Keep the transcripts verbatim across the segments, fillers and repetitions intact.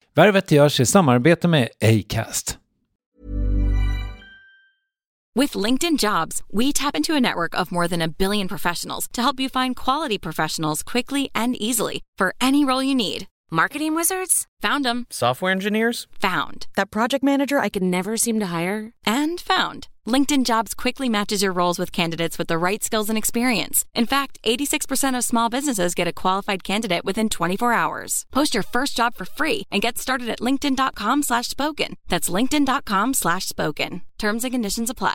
Värvet görs i samarbete med Acast. With LinkedIn Jobs, we tap into a network of more than a billion professionals to help you find quality professionals quickly and easily for any role you need. Marketing wizards? Found them. Software engineers? Found. That project manager I could never seem to hire? And found. LinkedIn Jobs quickly matches your roles with candidates with the right skills and experience. In fact, eighty-six percent of small businesses get a qualified candidate within twenty-four hours. Post your first job for free and get started at linkedin.com slash spoken. That's linkedin.com slash spoken. Terms and conditions apply.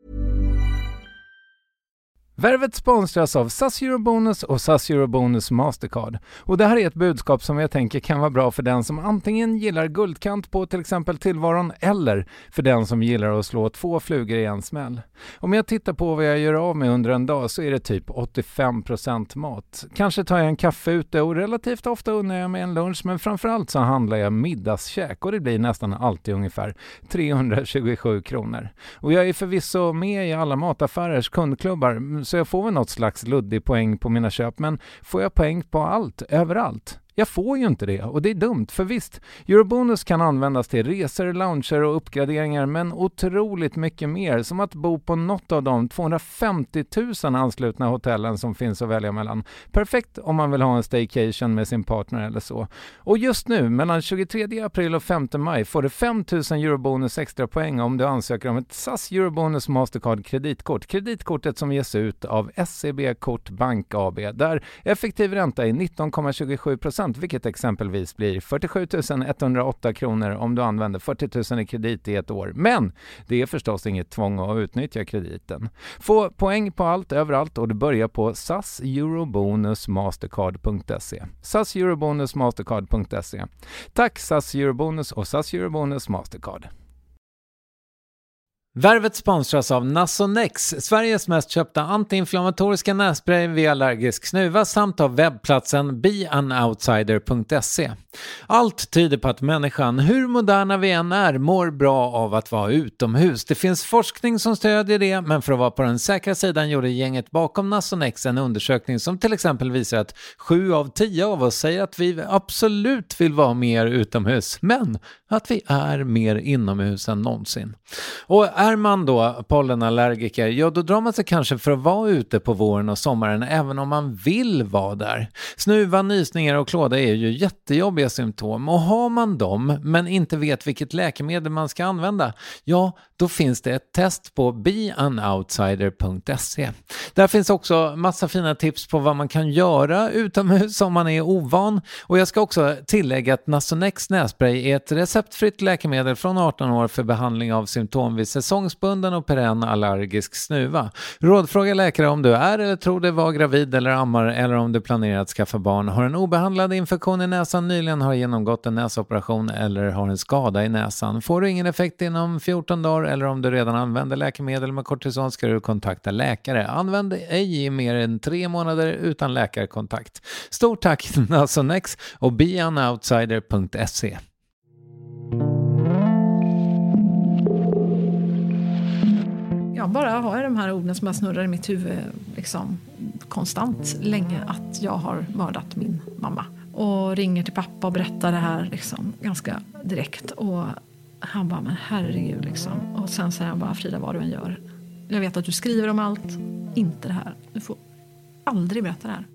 Värvet sponsras av S A S Eurobonus och S A S Eurobonus Mastercard. Och det här är ett budskap som jag tänker kan vara bra för den som antingen gillar guldkant på till exempel tillvaron eller för den som gillar att slå två flugor i en smäll. Om jag tittar på vad jag gör av med under en dag så är det typ åttiofem procent mat. Kanske tar jag en kaffe ute och relativt ofta unnar jag mig en lunch, men framförallt så handlar jag middagskäk och det blir nästan alltid ungefär trehundratjugosju kronor. Och jag är förvisso med i alla mataffärers kundklubbar så jag får väl något slags luddig poäng på mina köp, men får jag poäng på allt, överallt? Jag får ju inte det och det är dumt, för visst, Eurobonus kan användas till resor, lounger och uppgraderingar, men otroligt mycket mer, som att bo på något av de tvåhundrafemtio tusen anslutna hotellen som finns att välja mellan. Perfekt om man vill ha en staycation med sin partner eller så. Och just nu, mellan tjugotredje april och femte maj, får du fem tusen Eurobonus extra poäng om du ansöker om ett S A S Eurobonus Mastercard kreditkort. Kreditkortet som ges ut av S C B Kort Bank A B, där effektiv ränta är nitton komma tjugosju procent, vilket exempelvis blir fyrtiosju tusen etthundraåtta kronor om du använder fyrtio tusen i kredit i ett år. Men det är förstås inget tvång att utnyttja krediten. Få poäng på allt överallt och du börjar på S A S Eurobonus Mastercard punkt se. S A S Eurobonus Mastercard punkt se. Tack S A S Eurobonus och S A S Eurobonus Mastercard. Värvet sponsras av Nasonex, Sveriges mest köpta antiinflammatoriska nässpray vid allergisk snuva, samt av webbplatsen be an outsider punkt se. Allt tyder på att människan, hur moderna vi än är, mår bra av att vara utomhus. Det finns forskning som stödjer det, men för att vara på den säkra sidan gjorde gänget bakom Nasonex en undersökning som till exempel visar att sju av tio av oss säger att vi absolut vill vara mer utomhus, men att vi är mer inomhus än någonsin. Och är man då pollenallergiker, ja då drar man sig kanske för att vara ute på våren och sommaren även om man vill vara där. Snuva, nysningar och klåda är ju jättejobbiga symptom, och har man dem men inte vet vilket läkemedel man ska använda, ja då finns det ett test på be an outsider punkt se. Där finns också massa fina tips på vad man kan göra utomhus om man är ovan, och jag ska också tillägga att Nasonex nässpray är ett receptfritt läkemedel från arton år för behandling av symptom vid säsongsbunden och perenn allergisk snuva. Rådfråga läkare om du är eller tror dig vara gravid eller ammar, eller om du planerar att skaffa barn, har en obehandlad infektion i näsan, nyligen har genomgått en näsoperation eller har en skada i näsan. Får du ingen effekt inom fjorton dagar eller om du redan använder läkemedel med kortison ska du kontakta läkare. Använd ej i mer än tre månader utan läkarkontakt. Stort tack Nasonex och be an outsider punkt se. Jag bara har de här orden som jag snurrar i mitt huvud liksom, konstant länge, att jag har mördat min mamma. Och ringer till pappa och berättar det här liksom, ganska direkt. Och han bara, men herregud liksom. Och sen säger han bara, Frida, vad du än gör. Jag vet att du skriver om allt, inte det här. Du får aldrig berätta det här.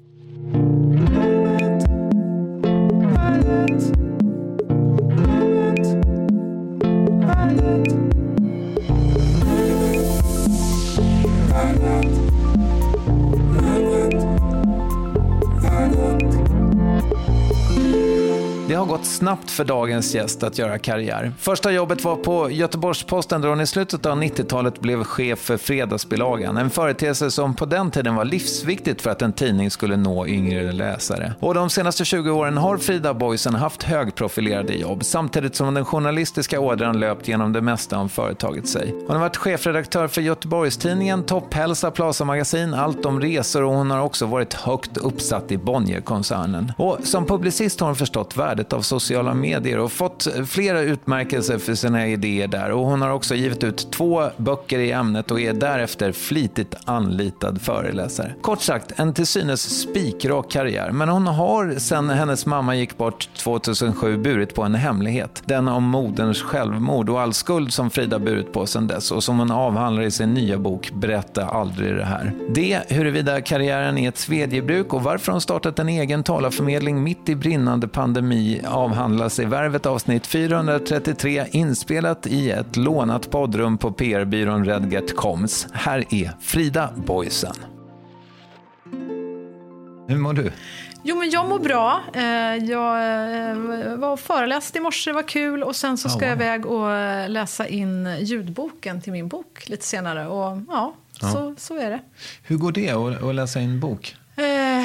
Det har gått snabbt för dagens gäst att göra karriär. Första jobbet var på Göteborgs-Posten då hon i slutet av nittiotalet blev chef för fredagsbilagan. En företeelse som på den tiden var livsviktigt för att en tidning skulle nå yngre läsare. Och de senaste tjugo åren har Frida Boisen haft högprofilerade jobb, samtidigt som den journalistiska ådran löpt genom det mesta om företaget sig. Hon har varit chefredaktör för Göteborgstidningen, Topphälsa, Plaza Magasin, allt om resor, och hon har också varit högt uppsatt i Bonnier-koncernen. Och som publicist har hon förstått värdet av social sociala medier och fått flera utmärkelser för sina idéer där. Och hon har också givit ut två böcker i ämnet och är därefter flitigt anlitad föreläsare. Kort sagt, en till synes spikrak karriär. Men hon har sedan hennes mamma gick bort tjugohundrasju burit på en hemlighet. Den om moderns självmord och all skuld som Frida burit på sedan dess och som hon avhandlar i sin nya bok Berätta aldrig det här. Det, huruvida karriären är ett svedjebruk och varför hon startat en egen talarförmedling mitt i brinnande pandemi avhandlas i Värvet avsnitt fyrahundratrettiotre inspelat i ett lånat poddrum på P R-byrån Redgert Koms. Här är Frida Boysen. Hur mår du? Jo, men jag mår bra. Jag var föreläst i morse, det var kul. Och sen så ska oh, wow. jag iväg och läsa in ljudboken till min bok lite senare. Och ja, ja. Så, så är det. Hur går det att läsa in bok? Eh,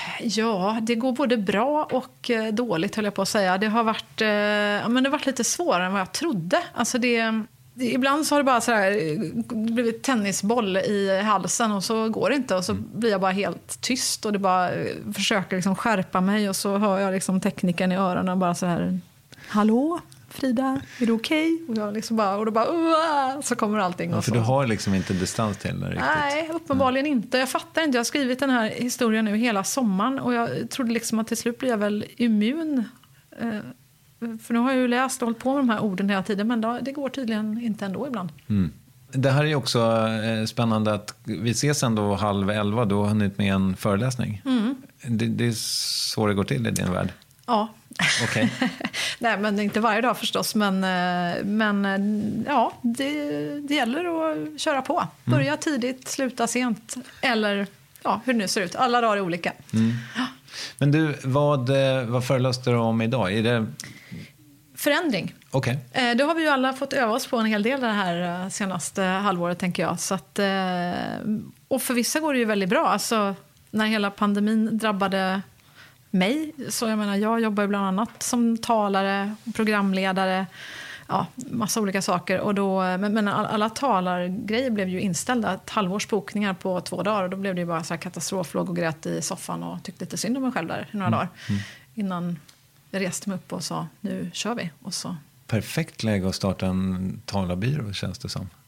ja, det går både bra och dåligt, höll jag på att säga. Det har varit, eh, men det har varit lite svårare än vad jag trodde. Alltså det... Ibland så har det bara så här, blivit tennisboll i halsen och så går det inte och så blir jag bara helt tyst och det bara försöker liksom skärpa mig och så hör jag liksom tekniken i öronen och bara så här: hallå Frida, är du okej? Okay? Och jag liksom bara, och då bara Uah! Så kommer allting. Ja, och för så. Du har liksom inte distans till det riktigt. Nej, uppenbarligen mm. inte. Jag fattar inte. Jag har skrivit den här historien nu hela sommaren och jag trodde liksom att till slut blir jag väl immun. Eh, För nu har jag ju läst och hållit på med de här orden hela tiden, men då, det går tydligen inte ändå ibland. Mm. Det här är ju också eh, spännande att vi ses ändå halv elva, då har du hunnit med en föreläsning. Mm. Det, det är så det går till i din värld? Ja. Okay. Nej, men inte varje dag förstås, men, men ja, det, det gäller att köra på. Börja mm. tidigt, sluta sent, eller ja, hur det nu ser ut. Alla dagar är olika. Mm. Ja. Men du, vad, vad föreläste du om idag? Är det... Förändring. Okay. Det har vi ju alla fått öva oss på en hel del det här senaste halvåret, tänker jag. Så att, och för vissa går det ju väldigt bra. Alltså, när hela pandemin drabbade mig, så jag menar, jag jobbar ju bland annat som talare, programledare, ja, massa olika saker. Och då, men, men alla talargrejer blev ju inställda. Ett halvårs bokningar på två dagar. Och då blev det ju bara så här katastrof, låg och grät i soffan och tyckte lite synd om mig själv där i några mm. dagar. Mm. Innan jag reste mig upp och sa, nu kör vi. Och så. Perfekt läge att starta en talarbyrå, känns det som.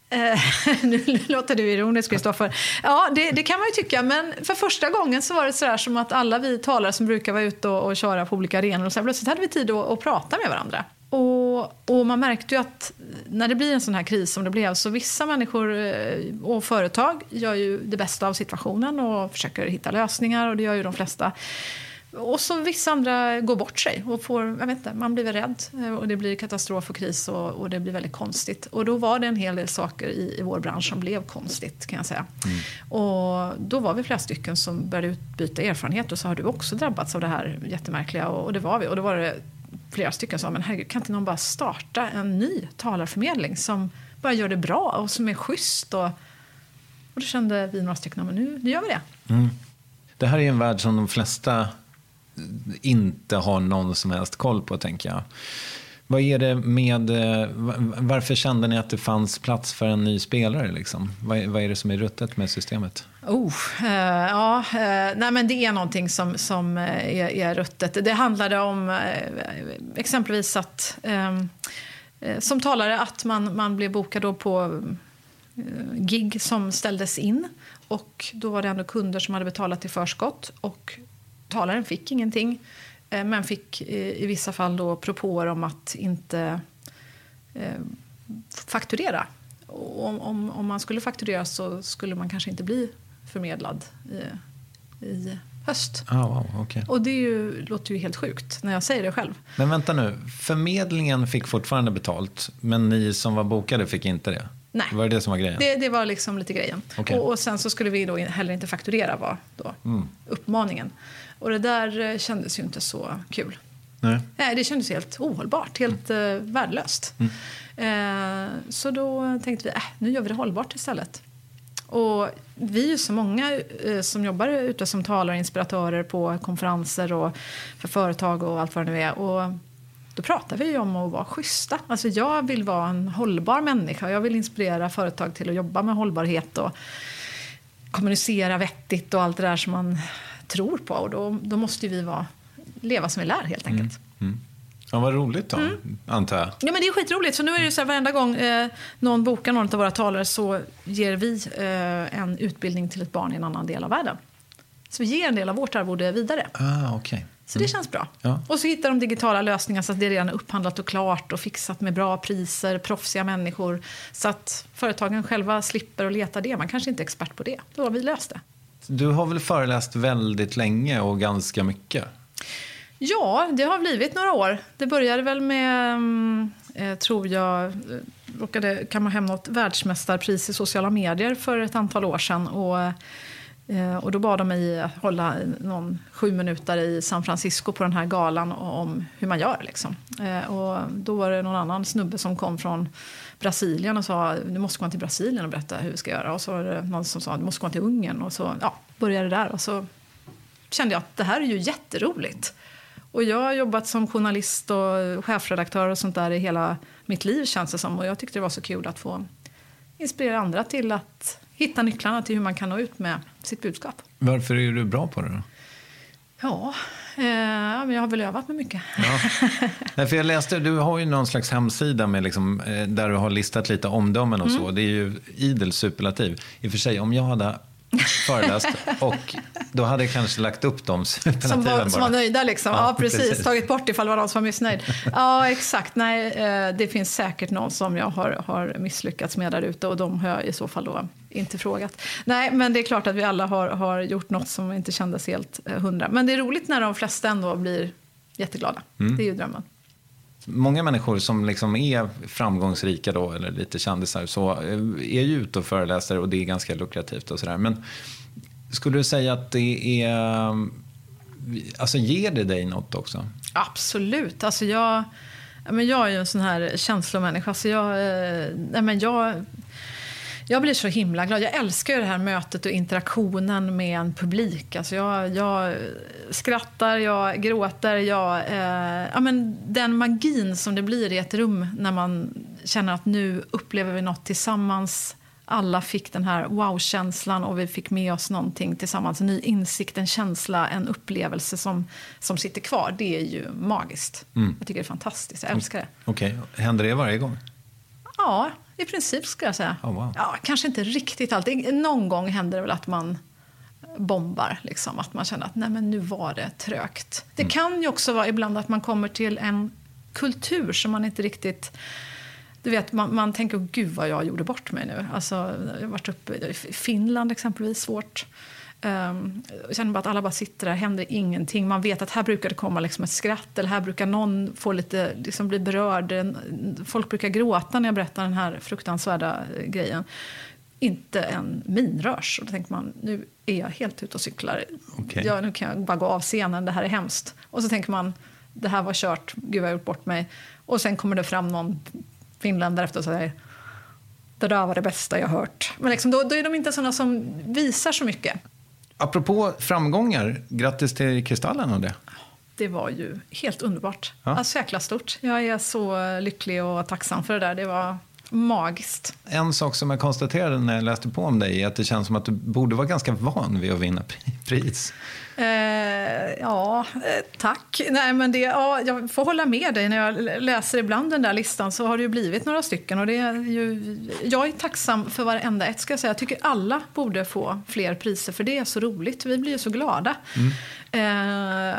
Nu låter du ironisk, Kristoffer. Ja, det, det kan man ju tycka. Men för första gången så var det så där som att alla vi talare som brukar vara ute och, och köra på olika arenor, och så plötsligt hade vi tid att, att prata med varandra. Och, och man märkte ju att när det blir en sån här kris som det blev, så vissa människor och företag gör ju det bästa av situationen och försöker hitta lösningar, och det gör ju de flesta. Och så vissa andra går bort sig och får, jag vet inte, man blir väl rädd och det blir katastrof och kris och, och det blir väldigt konstigt. Och då var det en hel del saker i, i vår bransch som blev konstigt, kan jag säga. Mm. Och då var vi flera stycken som började utbyta erfarenhet, och så har du också drabbats av det här jättemärkliga, och, och det var vi. Och då var det flera stycken som sa, men herregud, kan inte någon bara starta en ny talarförmedling som bara gör det bra och som är schysst? Och, och då kände vi några stycken, men nu, nu gör vi det. Mm. Det här är en värld som de flesta inte har någon som helst koll på, tänker jag. Vad är det med, varför kände ni att det fanns plats för en ny spelare liksom? Vad, vad är det som är ruttet med systemet? Oh, uh, ja, uh, nej, men det är någonting som, som är, är ruttet. Det handlade om uh, exempelvis att um, uh, som talare att man, man blev bokad då på uh, gig som ställdes in, och då var det ändå kunder som hade betalat i förskott, och talaren fick ingenting, men fick i vissa fall då propåer om att inte eh, fakturera. Och om, om, om man skulle fakturera så skulle man kanske inte bli förmedlad i, i höst. Oh, wow, okay. Och det är ju, låter ju helt sjukt när jag säger det själv. Men vänta nu, förmedlingen fick fortfarande betalt, men ni som var bokade fick inte det? Nej. Var det det som var grejen? Det, det var liksom lite grejen. Okay. Och, och sen så skulle vi då heller inte fakturera, var då mm. uppmaningen. Och det där kändes ju inte så kul. Nej. Nej, det kändes helt ohållbart, helt mm. eh, värdelöst. Mm. Eh, så då tänkte vi, äh, nu gör vi det hållbart istället. Och vi är ju så många eh, som jobbar ute som talare, inspiratörer på konferenser och för företag och allt vad det nu är. Och då pratar vi ju om att vara schyssta. Alltså jag vill vara en hållbar människa. Jag vill inspirera företag till att jobba med hållbarhet och kommunicera vettigt och allt det där som man tror på. Och då, då måste vi vara, leva som vi lär, helt enkelt. Mm. Mm. Ja, vad roligt då, mm. antar jag. Ja, men det är skitroligt. Så nu är det ju så här, varenda gång eh, någon bokar någon av våra talare så ger vi eh, en utbildning till ett barn i en annan del av världen. Så vi ger en del av vårt arvode vidare. Ah, okay. Så det känns bra. Ja. Och så hittar de digitala lösningar så att det är redan upphandlat och klart och fixat med bra priser, proffsiga människor. Så att företagen själva slipper att leta det. Man kanske inte är expert på det. Då har vi löst det. Du har väl föreläst väldigt länge och ganska mycket? Ja, det har blivit några år. Det började väl med, eh, tror jag, råkade kamma hem något världsmästarpris i sociala medier för ett antal år sedan. Och, eh, och då bad de mig hålla någon sju minuter i San Francisco på den här galan om hur man gör. Liksom. Eh, och då var det någon annan snubbe som kom från Brasilien och sa, du måste komma till Brasilien och berätta hur vi ska göra. Och så var det någon som sa, du måste komma till Ungern. Och så ja, började det där och så kände jag att det här är ju jätteroligt. Och jag har jobbat som journalist och chefredaktör och sånt där i hela mitt liv, känns det som. Och jag tyckte det var så kul att få inspirera andra till att hitta nycklarna till hur man kan nå ut med sitt budskap. Varför är du bra på det då? Ja, eh, jag har väl övat mig mycket. Ja. Nej, för jag läste, du har ju någon slags hemsida med liksom, eh, där du har listat lite omdömen och mm. så. Det är ju idel superlativ. I och för sig, om jag hade föreläst och då hade jag kanske lagt upp dem som var, som var nöjda liksom. Ja, ja precis. precis. Tagit bort ifall det var någon som var missnöjd. Ja, exakt. Nej, det finns säkert någon som jag har, har misslyckats med där ute och de har jag i så fall då inte frågat. Nej, men det är klart att vi alla har, har gjort något som inte kändes helt hundra. Men det är roligt när de flesta ändå blir jätteglada. Mm. Det är ju drömmen. Många människor som liksom är framgångsrika då, eller lite kändisar, så är ju ute och föreläser och det är ganska lukrativt och sådär. Men skulle du säga att det är, alltså ger det dig något också? Absolut. Alltså jag, men jag är ju en sån här känslomänniska. Så jag, nej men jag, jag blir så himla glad. Jag älskar ju det här mötet och interaktionen med en publik. Alltså jag, jag skrattar, jag gråter. Jag, eh, ja men den magin som det blir i ett rum när man känner att nu upplever vi något tillsammans. Alla fick den här wow-känslan och vi fick med oss någonting tillsammans. En ny insikt, en känsla, en upplevelse som, som sitter kvar. Det är ju magiskt. Mm. Jag tycker det är fantastiskt. Jag älskar det. Okej, okay. Händer det varje gång? Ja, i princip ska jag säga. Oh, wow. Ja, kanske inte riktigt alltid. Någon gång händer det väl att man bombar. Liksom, att man känner att nej, men nu var det trögt. Det mm. kan ju också vara ibland att man kommer till en kultur som man inte riktigt... Du vet, man, man tänker, gud vad jag gjorde bort mig nu. Alltså, jag har varit uppe i Finland exempelvis, svårt. Um, jag känner bara att alla bara sitter där, händer ingenting. Man vet att här brukar det komma liksom ett skratt, eller här brukar någon få lite, liksom bli berörd. Folk brukar gråta när jag berättar den här fruktansvärda grejen. Inte en minrörs. Och då tänker man, nu är jag helt ute och cyklar. Okay. Ja, nu kan jag bara gå av scenen, det här är hemskt. Och så tänker man, det här var kört, gud jag har gjort bort mig. Och sen kommer det fram någon finländare efter och säger, det där var det bästa jag hört. Men liksom, då, då är de inte sådana som visar så mycket. Apropå framgångar, grattis till Kristallen och det. Det var ju helt underbart. Ja. Alltså jäkla stort. Jag är så lycklig och tacksam för det där. Det var magiskt. En sak som jag konstaterade när jag läste på om dig är att det känns som att du borde vara ganska van vid att vinna pris. Eh, ja, eh, tack. Nej, men det, ja, jag får hålla med dig. När jag läser ibland den där listan så har det ju blivit några stycken. Och det är ju, jag är tacksam för varenda ett, ska jag säga. Jag tycker alla borde få fler priser, för det är så roligt. Vi blir ju så glada. Mm. Eh,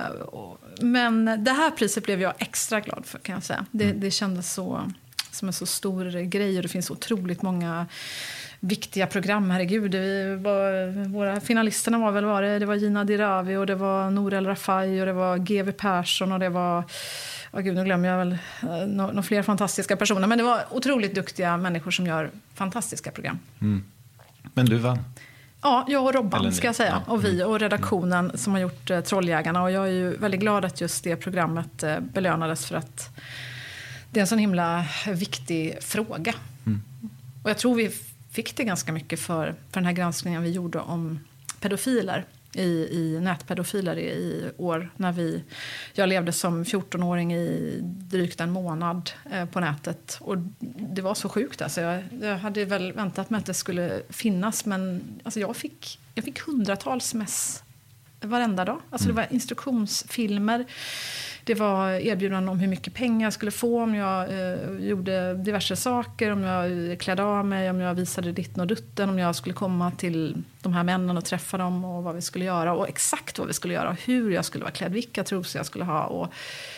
men det här priset blev jag extra glad för, kan jag säga. Det, mm. det kändes så... som en så stor grej, och det finns otroligt många viktiga program, herregud. Vi var, våra finalisterna var väl var det, det var Gina Dirawi och det var Nour El Rafai och det var G W Persson och det var, oh gud, nu glömmer jag väl några no, fler fantastiska personer, men det var otroligt duktiga människor som gör fantastiska program. Mm. Men du vann? Ja, jag och Robban ska jag säga, ja. och vi och redaktionen mm. som har gjort eh, Trolljägarna, och jag är ju väldigt glad att just det programmet eh, belönades, för att det är en sån himla viktig fråga. Mm. Och jag tror vi fick det ganska mycket för, för den här granskningen vi gjorde om pedofiler, i, i nätpedofiler i, i år. När vi, jag levde som fjortonåring i drygt en månad eh, på nätet. Och det var så sjukt. Alltså jag, jag hade väl väntat mig att det skulle finnas, men alltså jag, fick, jag fick hundratals mess varenda dag. Alltså mm. det var instruktionsfilmer. det var erbjudanden om hur mycket pengar jag skulle få om jag eh, gjorde diverse saker, om jag klädde av mig, om jag visade ditten och dutten, om jag skulle komma till de här männen och träffa dem och vad vi skulle göra och exakt vad vi skulle göra och hur jag skulle vara klädd, vilka trosor jag skulle ha och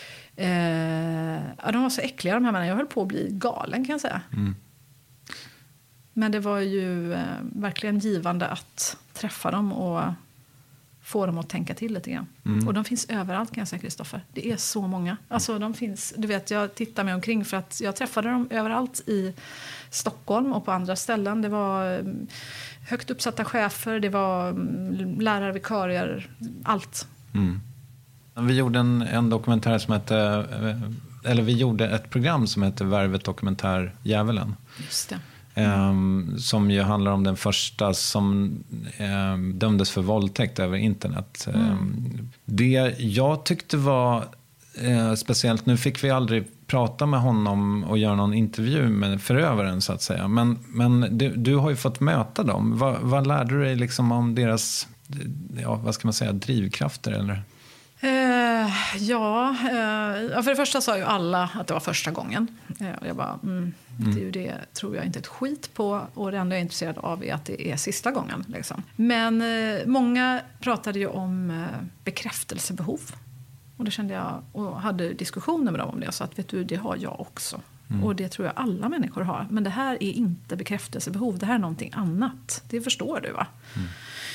eh, ja, de var så äckliga de här männen, jag höll på att bli galen kan jag säga. Mm. Men det var ju eh, verkligen givande att träffa dem och få dem att tänka till lite grann. Mm. Och de finns överallt kan jag säga, Kristoffer. Det är så många. Alltså de finns, du vet, jag tittar mig omkring för att jag träffade dem överallt i Stockholm och på andra ställen. Det var högt uppsatta chefer, det var lärare, vikarier, allt. Mm. Vi gjorde en, en dokumentär som hette, eller vi gjorde ett program som hette Värvet dokumentär Djävulen. Just det. Um, som ju handlar om den första som um, dömdes för våldtäkt över internet. Mm. Um, det jag tyckte var uh, speciellt, nu fick vi aldrig prata med honom och göra någon intervju med förövaren så att säga. Men, men du, du har ju fått möta dem. Va, vad lärde du dig liksom om deras, ja, vad ska man säga, drivkrafter eller? Uh, ja, uh, för det första sa ju alla att det var första gången. Uh, och jag bara, mm, mm. det är ju det tror jag inte ett skit på. Och det enda jag är intresserad av är att det är sista gången. Liksom. Men uh, många pratade ju om uh, bekräftelsebehov. Och det kände jag, och hade diskussioner med dem om det. Så att vet du, det har jag också. Mm. Och det tror jag alla människor har. Men det här är inte bekräftelsebehov, det här är någonting annat. Det förstår du va? Mm.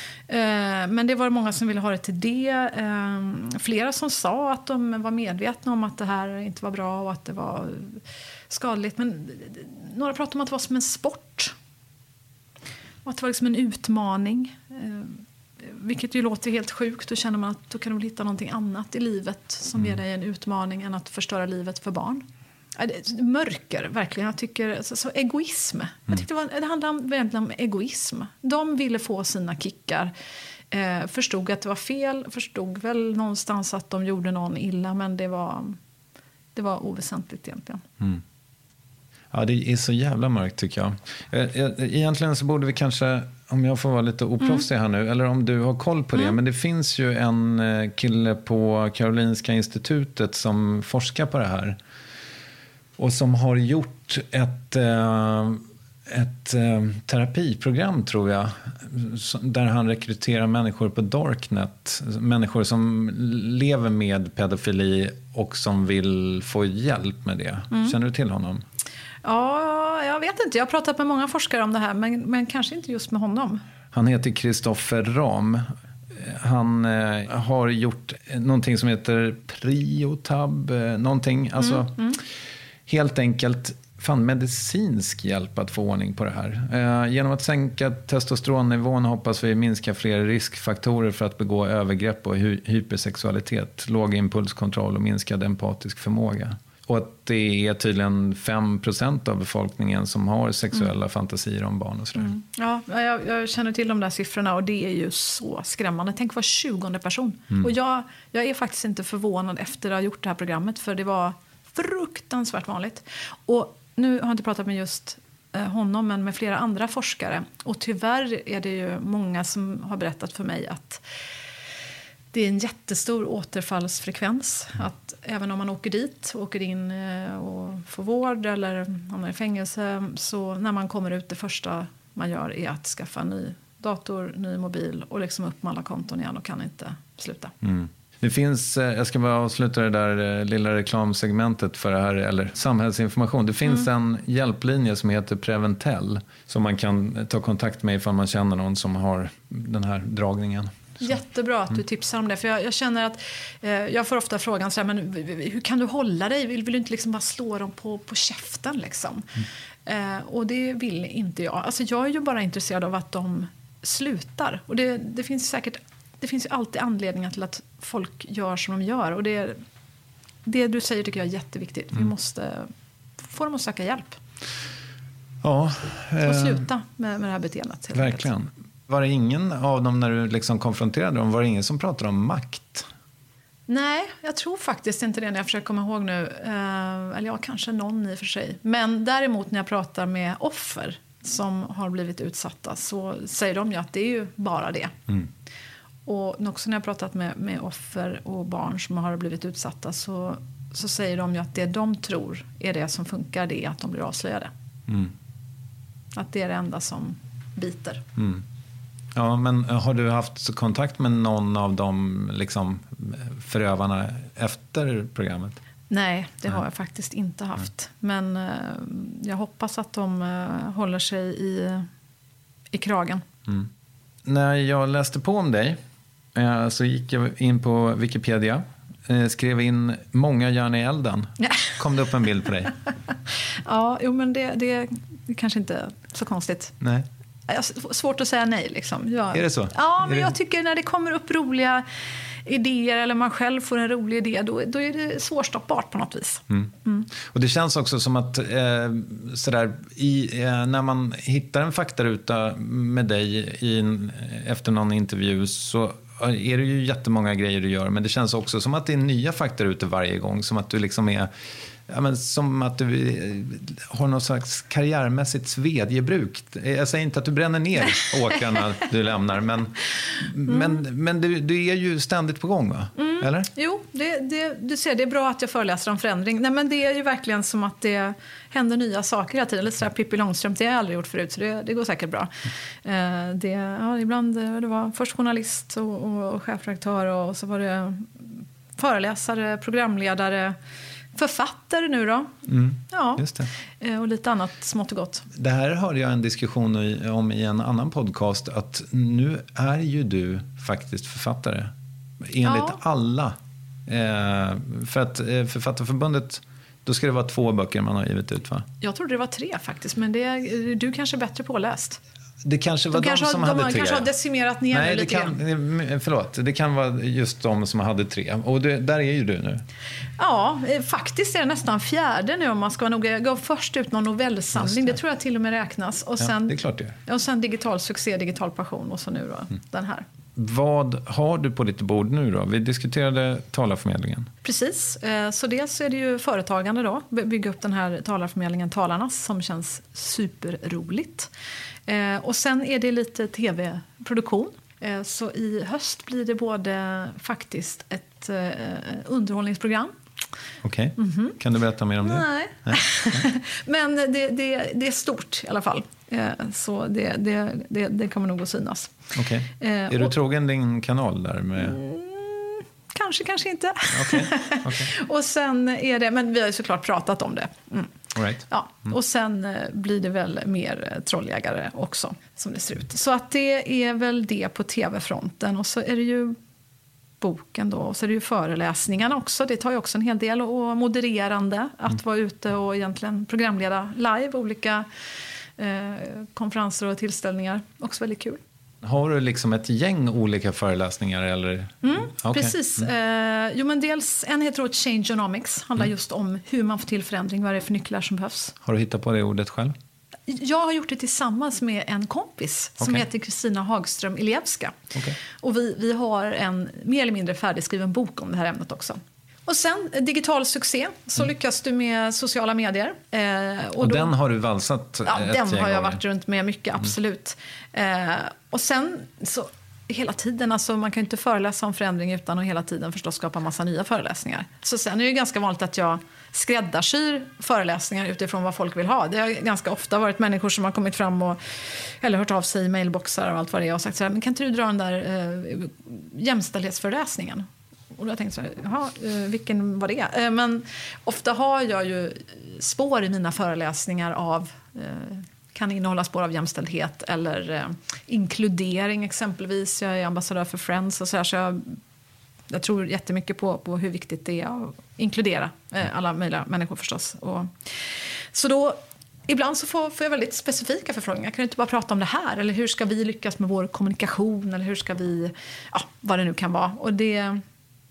Men det var många som ville ha det till det. Flera som sa att de var medvetna om att det här inte var bra och att det var skadligt. Men några pratade om att det var som en sport. Och att det var liksom en utmaning. Vilket ju låter helt sjukt. Då känner man att då kan de hitta någonting annat i livet som mm. ger dig en utmaning än att förstöra livet för barn. Mörker, verkligen. Jag tycker, alltså, så egoism. Mm. Jag tyckte det, var, det handlade om, verkligen om egoism. De ville få sina kickar. Eh, förstod att det var fel. Förstod väl någonstans att de gjorde någon illa. Men det var, det var oväsentligt egentligen. Mm. Ja, det är så jävla mörkt tycker jag. Egentligen så borde vi kanske, om jag får vara lite oproffsig här nu, eller om du har koll på det, mm. men det finns ju en kille på Karolinska institutet som forskar på det här. Och som har gjort ett, ett terapiprogram tror jag. Där han rekryterar människor på Darknet. Människor som lever med pedofili och som vill få hjälp med det. Mm. Känner du till honom? Ja, jag vet inte. Jag har pratat med många forskare om det här. Men, men kanske inte just med honom. Han heter Kristoffer Ram. Han eh, har gjort någonting som heter Priotab. Eh, någonting. Alltså... Mm, mm. Helt enkelt fan medicinsk hjälp att få ordning på det här. Eh, genom att sänka testosteronnivån hoppas vi minska fler riskfaktorer för att begå övergrepp och hy- hypersexualitet, låg impulskontroll och minskad empatisk förmåga. Och att det är tydligen fem procent av befolkningen som har sexuella mm. fantasier om barn och sådär. Mm. Ja, jag, jag känner till de där siffrorna och det är ju så skrämmande. Tänk var tjugonde person. Mm. Och jag, jag är faktiskt inte förvånad efter att ha gjort det här programmet för det var fruktansvärt vanligt. Och nu har jag inte pratat med just eh, honom men med flera andra forskare. Och tyvärr är det ju många som har berättat för mig att det är en jättestor återfallsfrekvens. Att även om man åker dit, åker in eh, och får vård eller hamnar i fängelse så när man kommer ut det första man gör är att skaffa en ny dator, ny mobil och liksom upp med alla konton igen och kan inte sluta. Mm. Det finns, jag ska bara avsluta det där lilla reklamsegmentet för det här, eller samhällsinformation. Det finns mm. en hjälplinje som heter Preventell som man kan ta kontakt med ifall man känner någon som har den här dragningen. Så. Jättebra att du tipsar om det. För jag, jag känner att eh, jag får ofta frågan så här, men hur kan du hålla dig? Vill, vill du inte liksom bara slå dem på, på käften liksom? Mm. Eh, och det vill inte jag. Alltså jag är ju bara intresserad av att de slutar. Och det, det finns säkert det finns ju alltid anledningar till att folk gör som de gör. Och det, det du säger tycker jag är jätteviktigt. Mm. Vi måste få dem att söka hjälp. Ja. Eh, och sluta med, med det här beteendet. Verkligen. Enkelt. Var det ingen av dem när du liksom konfronterade dem, var det ingen som pratade om makt? Nej, jag tror faktiskt inte det när jag försöker komma ihåg nu. Eh, eller ja, kanske någon i och för sig. Men däremot när jag pratar med offer som har blivit utsatta så säger de ju att det är ju bara det. Mm. Och också när jag har pratat med, med offer och barn som har blivit utsatta så, så säger de ju att det de tror är det som funkar, det är att de blir avslöjade. Mm. Att det är det enda som biter. Mm. Ja, men har du haft kontakt med någon av de liksom, förövarna efter programmet? Nej, det har jag faktiskt inte haft. Men eh, jag hoppas att de eh, håller sig i, i kragen. Mm. När jag läste på om dig eh, så gick jag in på Wikipedia. Eh, skrev in många järn i elden. Ja. Kom det upp en bild på dig? Ja, jo, men det, det är kanske inte så konstigt. Nej. Svårt att säga nej. Liksom. Jag, är det så? Ja, men är jag det... tycker när det kommer upp roliga idéer eller man själv får en rolig idé, då, då är det svårstoppbart på något vis. Mm. Mm. Och det känns också som att eh, sådär, i, eh, när man hittar en faktaruta med dig i en, efter någon intervju så är det ju jättemånga grejer du gör, men det känns också som att det är nya faktarutor varje gång, som att du liksom är ja, men som att du har någon slags karriärmässigt svedjebruk. Jag säger inte att du bränner ner åkrarna du lämnar, men, mm. men, men du, du är ju ständigt på gång, va? Mm. Eller? Jo, det, det, du ser, det är bra att jag föreläser om förändring. Nej, men det är ju verkligen som att det händer nya saker hela tiden. Lite sådär Pippi Långstrump, det har jag aldrig gjort förut, så det, det går säkert bra. Mm. Det, ja, ibland det var först journalist och, och, och chefredaktör och så var det föreläsare, programledare, författare nu då. Mm, ja, just det. Och lite annat smått och gott. Det här hörde jag en diskussion om i en annan podcast, att nu är ju du faktiskt författare. Enligt ja. alla. Eh, för att eh, Författarförbundet, då ska det vara två böcker man har givit ut, va? Jag trodde det var tre faktiskt, men det är, du kanske är bättre påläst. Det kanske var de, de kanske som har, hade de tre. kanske har decimerat ner Nej, lite det kan, grann. Förlåt, det kan vara just de som hade tre. Och det, där är ju du nu. Ja, faktiskt är det nästan fjärde nu om man ska vara noga. Jag gav först ut någon novellsamling, det. det tror jag till och med räknas. Och sen, ja, det är klart det. Och sen digital succé, digital passion och så nu då, mm. den här. Vad har du på ditt bord nu då? Vi diskuterade talarförmedlingen. Precis, så dels är det ju företagande då. Bygga upp den här talarförmedlingen Talarnas som känns superroligt. Och sen är det lite tv-produktion. Så i höst blir det både faktiskt ett underhållningsprogram. Okej, okay. mm-hmm. Kan du berätta mer om det? Nej, Nej. Men det, det, det är stort i alla fall. Så det, det, det, det kommer nog att synas. Okay. Är du och, trogen din kanal där? Med... Mm, kanske, kanske inte. Okay. Okay. Och sen är det, men vi har ju såklart pratat om det. Mm. All right. Ja. Mm. Och sen blir det väl mer trolljägare också, som det ser ut. Så att det är väl det på tv-fronten. Och så är det ju boken då. Och så är det ju föreläsningarna också. Det tar ju också en hel del. Och modererande. Att mm. vara ute och egentligen programleda live. Olika eh, konferenser och tillställningar. Också väldigt kul. Har du liksom ett gäng olika föreläsningar? Eller? Mm, okay. Precis. Mm. Eh, jo, men dels en heter då Changeonomics. Handlar mm. just om hur man får till förändring. Vad det är för nycklar som behövs. Har du hittat på det ordet själv? Jag har gjort det tillsammans med en kompis som okay. heter Kristina Hagström Ilevska. Okay. Och vi, vi har en mer eller mindre färdigskriven bok om det här ämnet också. Och sen digital succé, så mm. lyckas du med sociala medier. Eh, och och då, den har du valsat ja, ett den har jag gånger. varit runt med mycket, absolut. Mm. Eh, och sen så hela tiden, alltså man kan ju inte föreläsa om förändring utan att hela tiden förstås skapa massa nya föreläsningar. Så sen är det ju ganska vanligt att jag skräddarsyr föreläsningar utifrån vad folk vill ha. Det har ganska ofta varit människor som har kommit fram och eller hört av sig i mailboxar och allt vad det är och sagt så här, men kan inte du dra den där eh, jämställdhetsföreläsningen? Och då har jag tänkt så här, jaha, vilken var det? Eh, men ofta har jag ju spår i mina föreläsningar av eh, kan innehålla spår av jämställdhet eller eh, inkludering exempelvis. Jag är ambassadör för Friends och så här, så jag, jag tror jättemycket på, på hur viktigt det är att inkludera eh, alla möjliga människor förstås. Och, så då, ibland så får, får jag väldigt specifika förfrågningar. Kan du inte bara prata om det här? Eller hur ska vi lyckas med vår kommunikation? Eller hur ska vi, ja, vad det nu kan vara. Och det,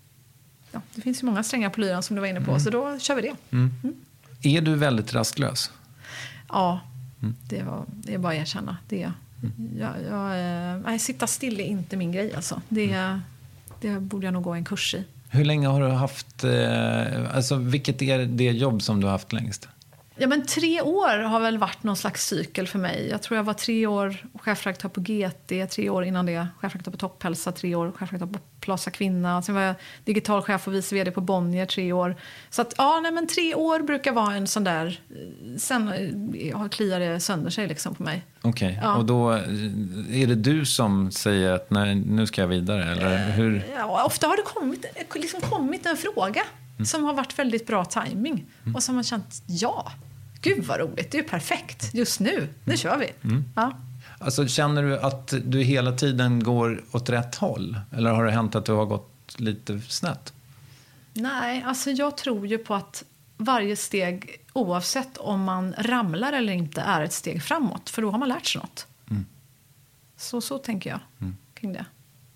ja, det finns ju många strängar på lyran som du var inne på, mm. så då kör vi det. Mm. Mm. Är du väldigt rastlös? Ja. Mm. Det, var, det är bara att erkänna. Det, mm. jag, jag, jag, sitta still är inte min grej. Alltså. Det, mm. det borde jag nog gå en kurs i. Hur länge har du haft... Eh, alltså, vilket är det jobb som du har haft längst? Ja, men tre år har väl varit någon slags cykel för mig. Jag tror jag var tre år chefredaktör på G T, tre år innan det chefredaktör på Topphälsa, tre år chefredaktör på Plaza Kvinna. Sen var jag digitalchef och vice vd på Bonnier tre år. Så att, ja, nej, men tre år brukar vara en sån där... Sen har kliar det sönder sig liksom på mig. Okej, okay. Ja. Och då är det du som säger att nej, nu ska jag vidare? Eller hur? Ja, ofta har det kommit, liksom kommit en fråga mm. som har varit väldigt bra timing mm. och som har känt, ja, gud vad roligt, det är ju perfekt just nu, nu mm. kör vi. Mm. Ja. Alltså, känner du att du hela tiden går åt rätt håll? Eller har det hänt att du har gått lite snett? Nej, alltså jag tror ju på att varje steg, oavsett om man ramlar eller inte, är ett steg framåt. För då har man lärt sig något. Mm. Så, så tänker jag mm. kring det.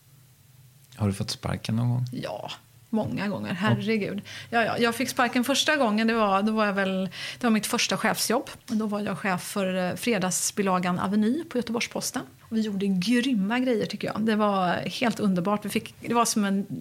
Har du fått sparken någon gång? Ja, många gånger. Herregud. Ja, ja, jag fick sparken första gången. Det var, då var jag väl, det var mitt första chefsjobb. Då var jag chef för fredagsbilagan Aveny på Göteborgs-Posten. Vi gjorde grymma grejer tycker jag. Det var helt underbart. Vi fick, det var som en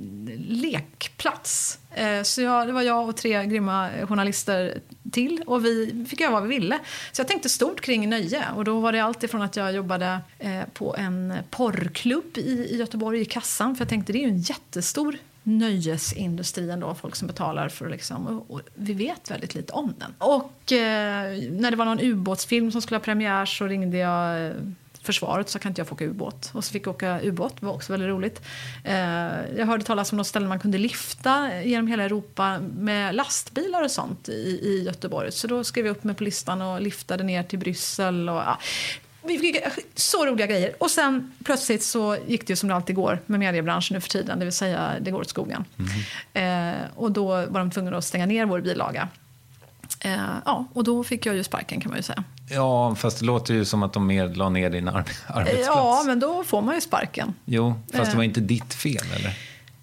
lekplats. Så jag, det var jag och tre grymma journalister till. Och vi fick göra vad vi ville. Så jag tänkte stort kring nöje. Och då var det allt ifrån att jag jobbade på en porrklubb i Göteborg i kassan. För jag tänkte det är ju en jättestor nöjesindustri ändå. Folk som betalar för liksom. Och vi vet väldigt lite om den. Och eh, när det var någon ubåtsfilm som skulle ha premiär så ringde jag försvaret, så kan inte jag få åka ubåt. Och så fick jag åka ubåt, det var också väldigt roligt. Eh, jag hörde talas om något ställe man kunde lifta genom hela Europa med lastbilar och sånt i, i Göteborg. Så då skrev jag upp mig på listan och liftade ner till Bryssel. Och, ja. Vi fick så roliga grejer. Och sen plötsligt så gick det ju som det alltid går med mediebranschen nu för tiden. Det vill säga, det går åt skogen. Mm. Eh, och då var de tvungna att stänga ner vår bilaga. Eh, ja, och då fick jag ju sparken kan man ju säga. Ja, fast det låter ju som att de mer la ner din ar- arbetsplats. Ja, men då får man ju sparken. Jo, fast det var inte ditt fel, eller?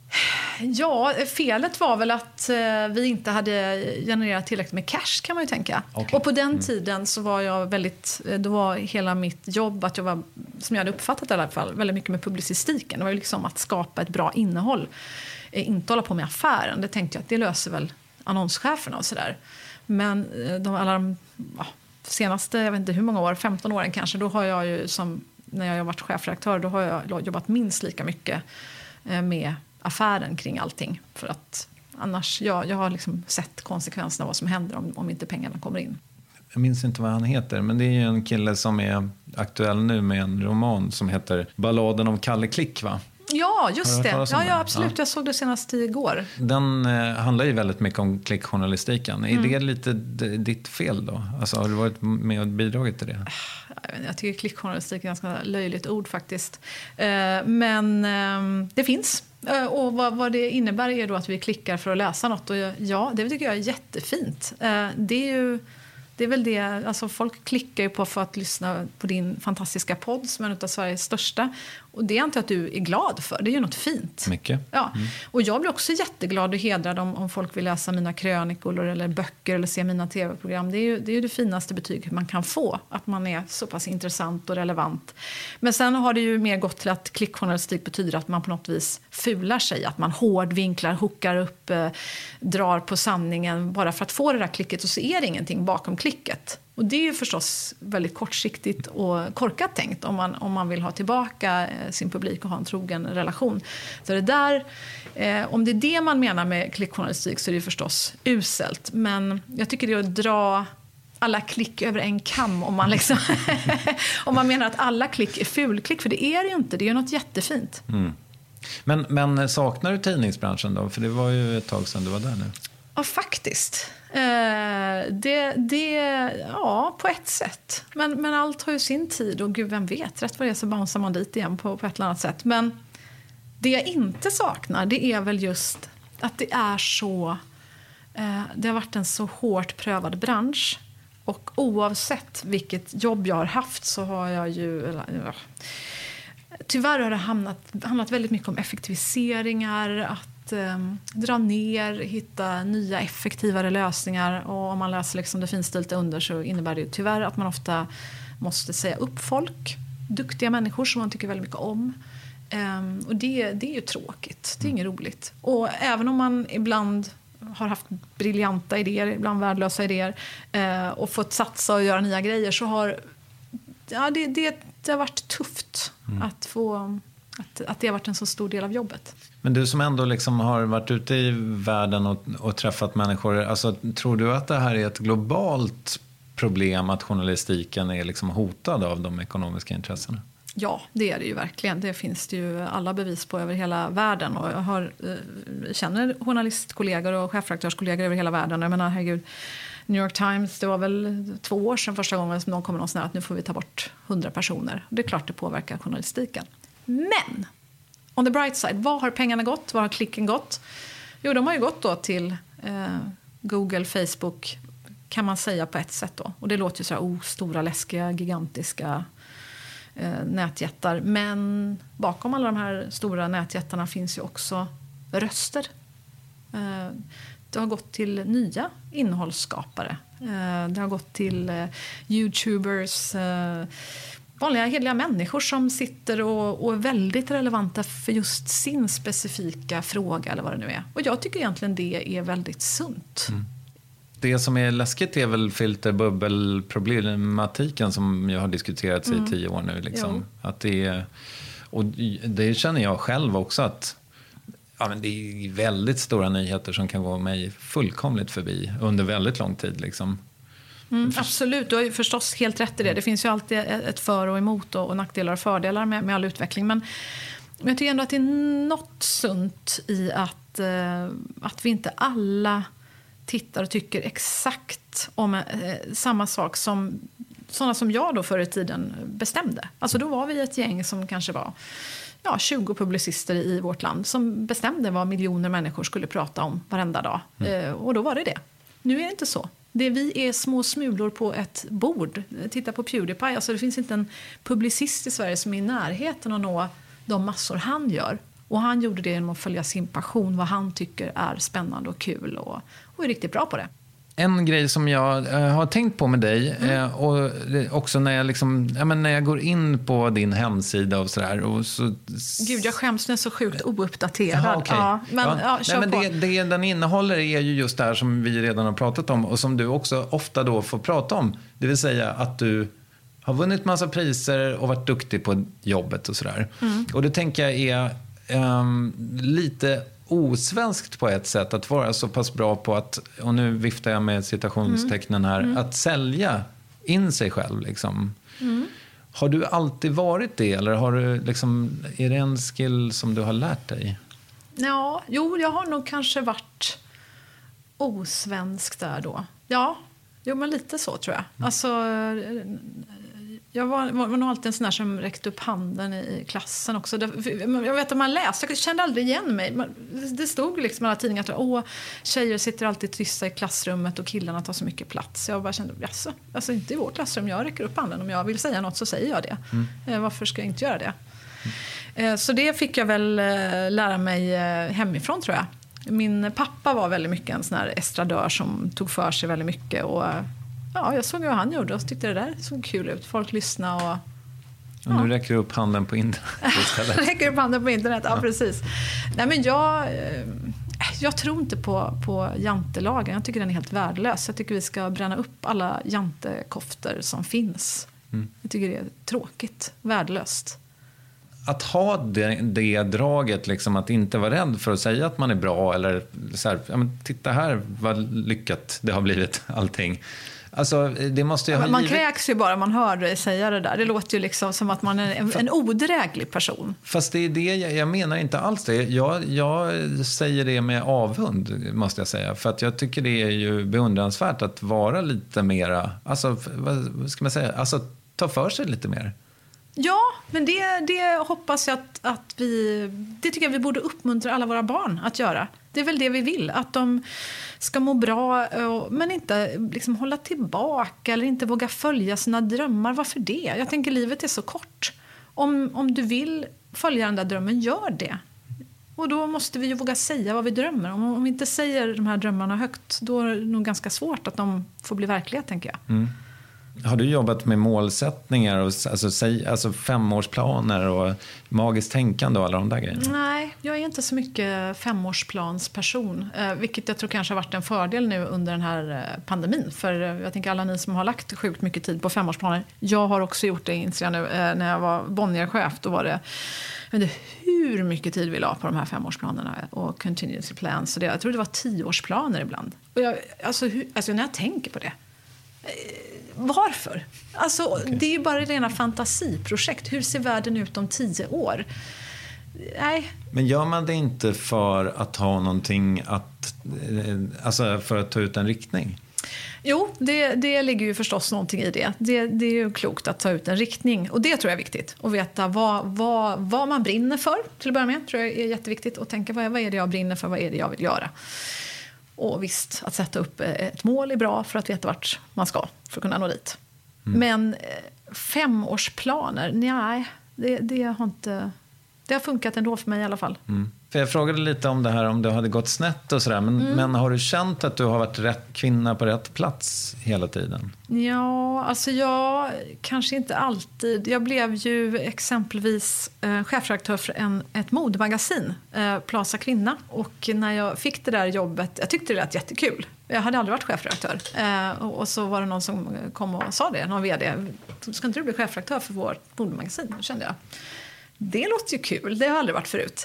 Ja, felet var väl att eh, vi inte hade genererat tillräckligt med cash kan man ju tänka. Okay. Och på den mm. tiden så var jag väldigt, då var hela mitt jobb att jag var, som jag hade uppfattat i alla fall, väldigt mycket med publicistiken. Det var ju liksom att skapa ett bra innehåll. Eh, inte hålla på med affären. Det tänkte jag att det löser väl annonscheferna och sådär. Men de, alla de ja, senaste, jag vet inte hur många år, femton åren kanske, då har jag ju som, när jag har varit chefredaktör, då har jag jobbat minst lika mycket eh, med affären kring allting. För att annars, ja, jag har liksom sett konsekvenserna av vad som händer om, om inte pengarna kommer in. Jag minns inte vad han heter, men det är ju en kille som är aktuell nu med en roman som heter Balladen om Kalle Klick, va? Ja, just det. Ja, ja, absolut. Ja. Jag såg det senast igår. Den eh, handlar ju väldigt mycket om klickjournalistiken. Är mm. det lite d- ditt fel då? Alltså, har du varit med och bidragit till det? Jag, vet inte, jag tycker klickjournalistik är ett ganska löjligt ord faktiskt. Eh, men eh, det finns. Eh, och vad, vad det innebär är då att vi klickar för att läsa något. Och ja, det tycker jag är jättefint. Eh, det är ju... Det är väl det, alltså folk klickar ju på för att lyssna på din fantastiska podd som är en av Sveriges största. Och det antar jag att du är glad för. Det är ju något fint. Mycket. Ja. Mm. Och jag blir också jätteglad och hedrad om, om folk vill läsa mina krönikor eller böcker eller se mina tv-program. Det är ju det, är ju det finaste betyget man kan få. Att man är så pass intressant och relevant. Men sen har det ju mer gått till att klickjournalistik betyder att man på något vis fular sig. Att man hårdvinklar, hookar upp, eh, drar på sanningen bara för att få det där klicket. Och så är det ingenting bakom klicket. Och det är ju förstås väldigt kortsiktigt och korkat tänkt om man, om man vill ha tillbaka sin publik och ha en trogen relation. Så det där, eh, om det är det man menar med klickjournalistik så är det förstås uselt. Men jag tycker det är att dra alla klick över en kam om man, liksom om man menar att alla klick är fulklick. För det är det ju inte, det är ju något jättefint. Mm. Men, men saknar du tidningsbranschen då? För det var ju ett tag sedan du var där nu. Ja, faktiskt. Eh, det, det, ja, på ett sätt. Men, men allt har ju sin tid och gud, vem vet. Rätt vad det är så bouncear man dit igen på, på ett eller annat sätt. Men det jag inte saknar, det är väl just att det är så... Eh, det har varit en så hårt prövad bransch. Och oavsett vilket jobb jag har haft så har jag ju... Eller, ja, tyvärr har det hamnat, handlat väldigt mycket om effektiviseringar, att eh, dra ner, hitta nya effektivare lösningar. Och om man läser liksom det finstilt under så innebär det ju tyvärr att man ofta måste säga upp folk, duktiga människor som man tycker väldigt mycket om. Um, och det, det är ju tråkigt, det är inget roligt. Och även om man ibland har haft briljanta idéer, ibland värdelösa idéer, eh, och fått satsa och göra nya grejer, så har ja, det, det, det har varit tufft mm. att få att, att det har varit en så stor del av jobbet. Men du som ändå liksom har varit ute i världen och, och träffat människor, alltså, tror du att det här är ett globalt problem, att journalistiken är liksom hotad av de ekonomiska intressena? Ja, det är det ju verkligen. Det finns det ju alla bevis på över hela världen. Och jag har, eh, känner journalistkollegor och chefredaktörskollegor över hela världen. Jag menar, herregud, New York Times, det var väl två år sedan första gången som de kom någon sån här att nu får vi ta bort hundra personer. Det är klart det påverkar journalistiken. Men, on the bright side, var har pengarna gått? Var har klicken gått? Jo, de har ju gått då till eh, Google, Facebook, kan man säga på ett sätt då. Och det låter ju så här, oh, stora, läskiga, gigantiska eh, nätjättar. Men bakom alla de här stora nätjättarna finns ju också röster. Eh, det har gått till nya innehållsskapare. Eh, det har gått till eh, YouTubers, eh, vanliga hederliga människor som sitter och, och är väldigt relevanta för just sin specifika fråga eller vad det nu är. Och jag tycker egentligen det är väldigt sunt. Mm. Det som är läskigt är väl filterbubbelproblematiken som jag har diskuterats mm. i tio år nu. Liksom. Att det är, och det känner jag själv också, att ja, men det är väldigt stora nyheter som kan gå mig fullkomligt förbi under väldigt lång tid. Liksom. Mm, absolut, du har ju förstås helt rätt i det. Det finns ju alltid ett för och emot och nackdelar och fördelar med, med all utveckling. Men, men jag tycker ändå att det är något sunt i att, eh, att vi inte alla tittar och tycker exakt om eh, samma sak som sådana som jag då förr i tiden bestämde. Alltså då var vi ett gäng som kanske var ja, tjugo publicister i vårt land som bestämde vad miljoner människor skulle prata om varenda dag. Mm. Eh, och då var det det. Nu är det inte så. Det vi är små smulor på ett bord. Titta på PewDiePie. Alltså det finns inte en publicist i Sverige som är i närheten att nå de massor han gör. Och han gjorde det genom att följa sin passion, vad han tycker är spännande och kul och, och är riktigt bra på det. En grej som jag äh, har tänkt på med dig mm. äh, och också när jag, liksom, ja, men när jag går in på din hemsida och sådär. Och så, Gud, jag skäms, den är så sjukt ouppdaterad. Aha, okay. ja, men, ja. Ja, Nej, men det, det den innehåller är ju just det här som vi redan har pratat om och som du också ofta då får prata om. Det vill säga att du har vunnit massa priser och varit duktig på jobbet och sådär. Mm. Och det tänker jag är um, lite osvenskt på ett sätt att vara så pass bra på att, och nu viftar jag med citationstecknen här, mm. att sälja in sig själv liksom. Mm. Har du alltid varit det eller har du liksom, är det en skill som du har lärt dig? Ja, jo, jag har nog kanske varit osvensk där då. Ja, jo, men lite så tror jag. Mm. Alltså, jag var, var, var nog alltid en sån där som räckte upp handen i klassen också. Jag vet att man läste, jag kände aldrig igen mig. Det stod liksom i alla tidningar att åh, tjejer sitter alltid tysta i klassrummet och killarna tar så mycket plats. Jag bara kände, alltså, alltså inte i vårt klassrum, jag räcker upp handen. Om jag vill säga något så säger jag det. Mm. Varför ska jag inte göra det? Mm. Så det fick jag väl lära mig hemifrån tror jag. Min pappa var väldigt mycket en sån här estradör som tog för sig väldigt mycket och ja, jag såg vad han gjorde och tyckte det där såg kul ut. Folk lyssnade och... Ja. Och nu räcker du upp handen på internet istället. räcker upp handen på internet, ja, ja. Precis. Nej, men jag, jag tror inte på, på jantelagen. Jag tycker den är helt värdelös. Jag tycker vi ska bränna upp alla jantekoftor som finns. Mm. Jag tycker det är tråkigt, värdelöst. Att ha det, det draget, liksom, att inte vara rädd för att säga att man är bra eller så här, ja, men titta här vad lyckat det har blivit allting. Alltså, det måste ju ha man givet... kräks ju bara man hör dig säga det där. Det låter ju liksom som att man är en, en odräglig person. Fast det är det, jag, jag menar inte alls det. Jag, jag säger det med avund, måste jag säga. För att jag tycker det är ju beundransvärt att vara lite mera, alltså, vad ska man säga, alltså ta för sig lite mer. Ja, men det, det hoppas jag att, att vi... Det tycker jag vi borde uppmuntra alla våra barn att göra. Det är väl det vi vill. Att de ska må bra, men inte liksom hålla tillbaka eller inte våga följa sina drömmar. Varför det? Jag tänker livet är så kort. Om, om du vill följa den där drömmen, gör det. Och då måste vi ju våga säga vad vi drömmer. Om, om vi inte säger de här drömmarna högt, då är det nog ganska svårt att de får bli verklighet, tänker jag. Mm. Har du jobbat med målsättningar och alltså, säg, alltså femårsplaner och magiskt tänkande och alla de där grejerna? Nej, jag är inte så mycket femårsplansperson. Eh, vilket jag tror kanske har varit en fördel nu under den här pandemin. För jag tänker alla ni som har lagt sjukt mycket tid på femårsplaner. Jag har också gjort det, inser jag nu. Eh, när jag var Bonnier-chef, då var det... Jag vet inte hur mycket tid vi la på de här femårsplanerna och contingency plans. Så det, jag tror det var tioårsplaner ibland. Och jag, alltså, hur, alltså när jag tänker på det... Varför? Alltså, okay. Det är ju bara rena fantasiprojekt. Hur ser världen ut om tio år? Nej. Men gör man det inte för att ha någonting att... Alltså för att ta ut en riktning? Jo, det, det ligger ju förstås någonting i det. det. Det är ju klokt att ta ut en riktning. Och det tror jag är viktigt. Att veta vad, vad, vad man brinner för, till att börja med. Tror jag är jätteviktigt. Att tänka, vad, vad är det jag brinner för? Vad är det jag vill göra? Och visst, att sätta upp ett mål är bra för att veta vart man ska för att kunna nå dit. Mm. Men femårsplaner, nej, det, det har inte... Det har funkat ändå för mig i alla fall. Mm. För jag frågade lite om det här, om det hade gått snett och sådär. Men, mm. men har du känt att du har varit rätt kvinna på rätt plats hela tiden? Ja, alltså jag kanske inte alltid. Jag blev ju exempelvis eh, chefredaktör för en, ett modemagasin, eh, Plaza Kvinna. Och när jag fick det där jobbet, jag tyckte det lät jättekul. Jag hade aldrig varit chefredaktör. Eh, och, och så var det någon som kom och sa det, någon vd. Ska inte du bli chefredaktör för vårt modemagasin? Då kände jag. Det låter ju kul, det har aldrig varit förut.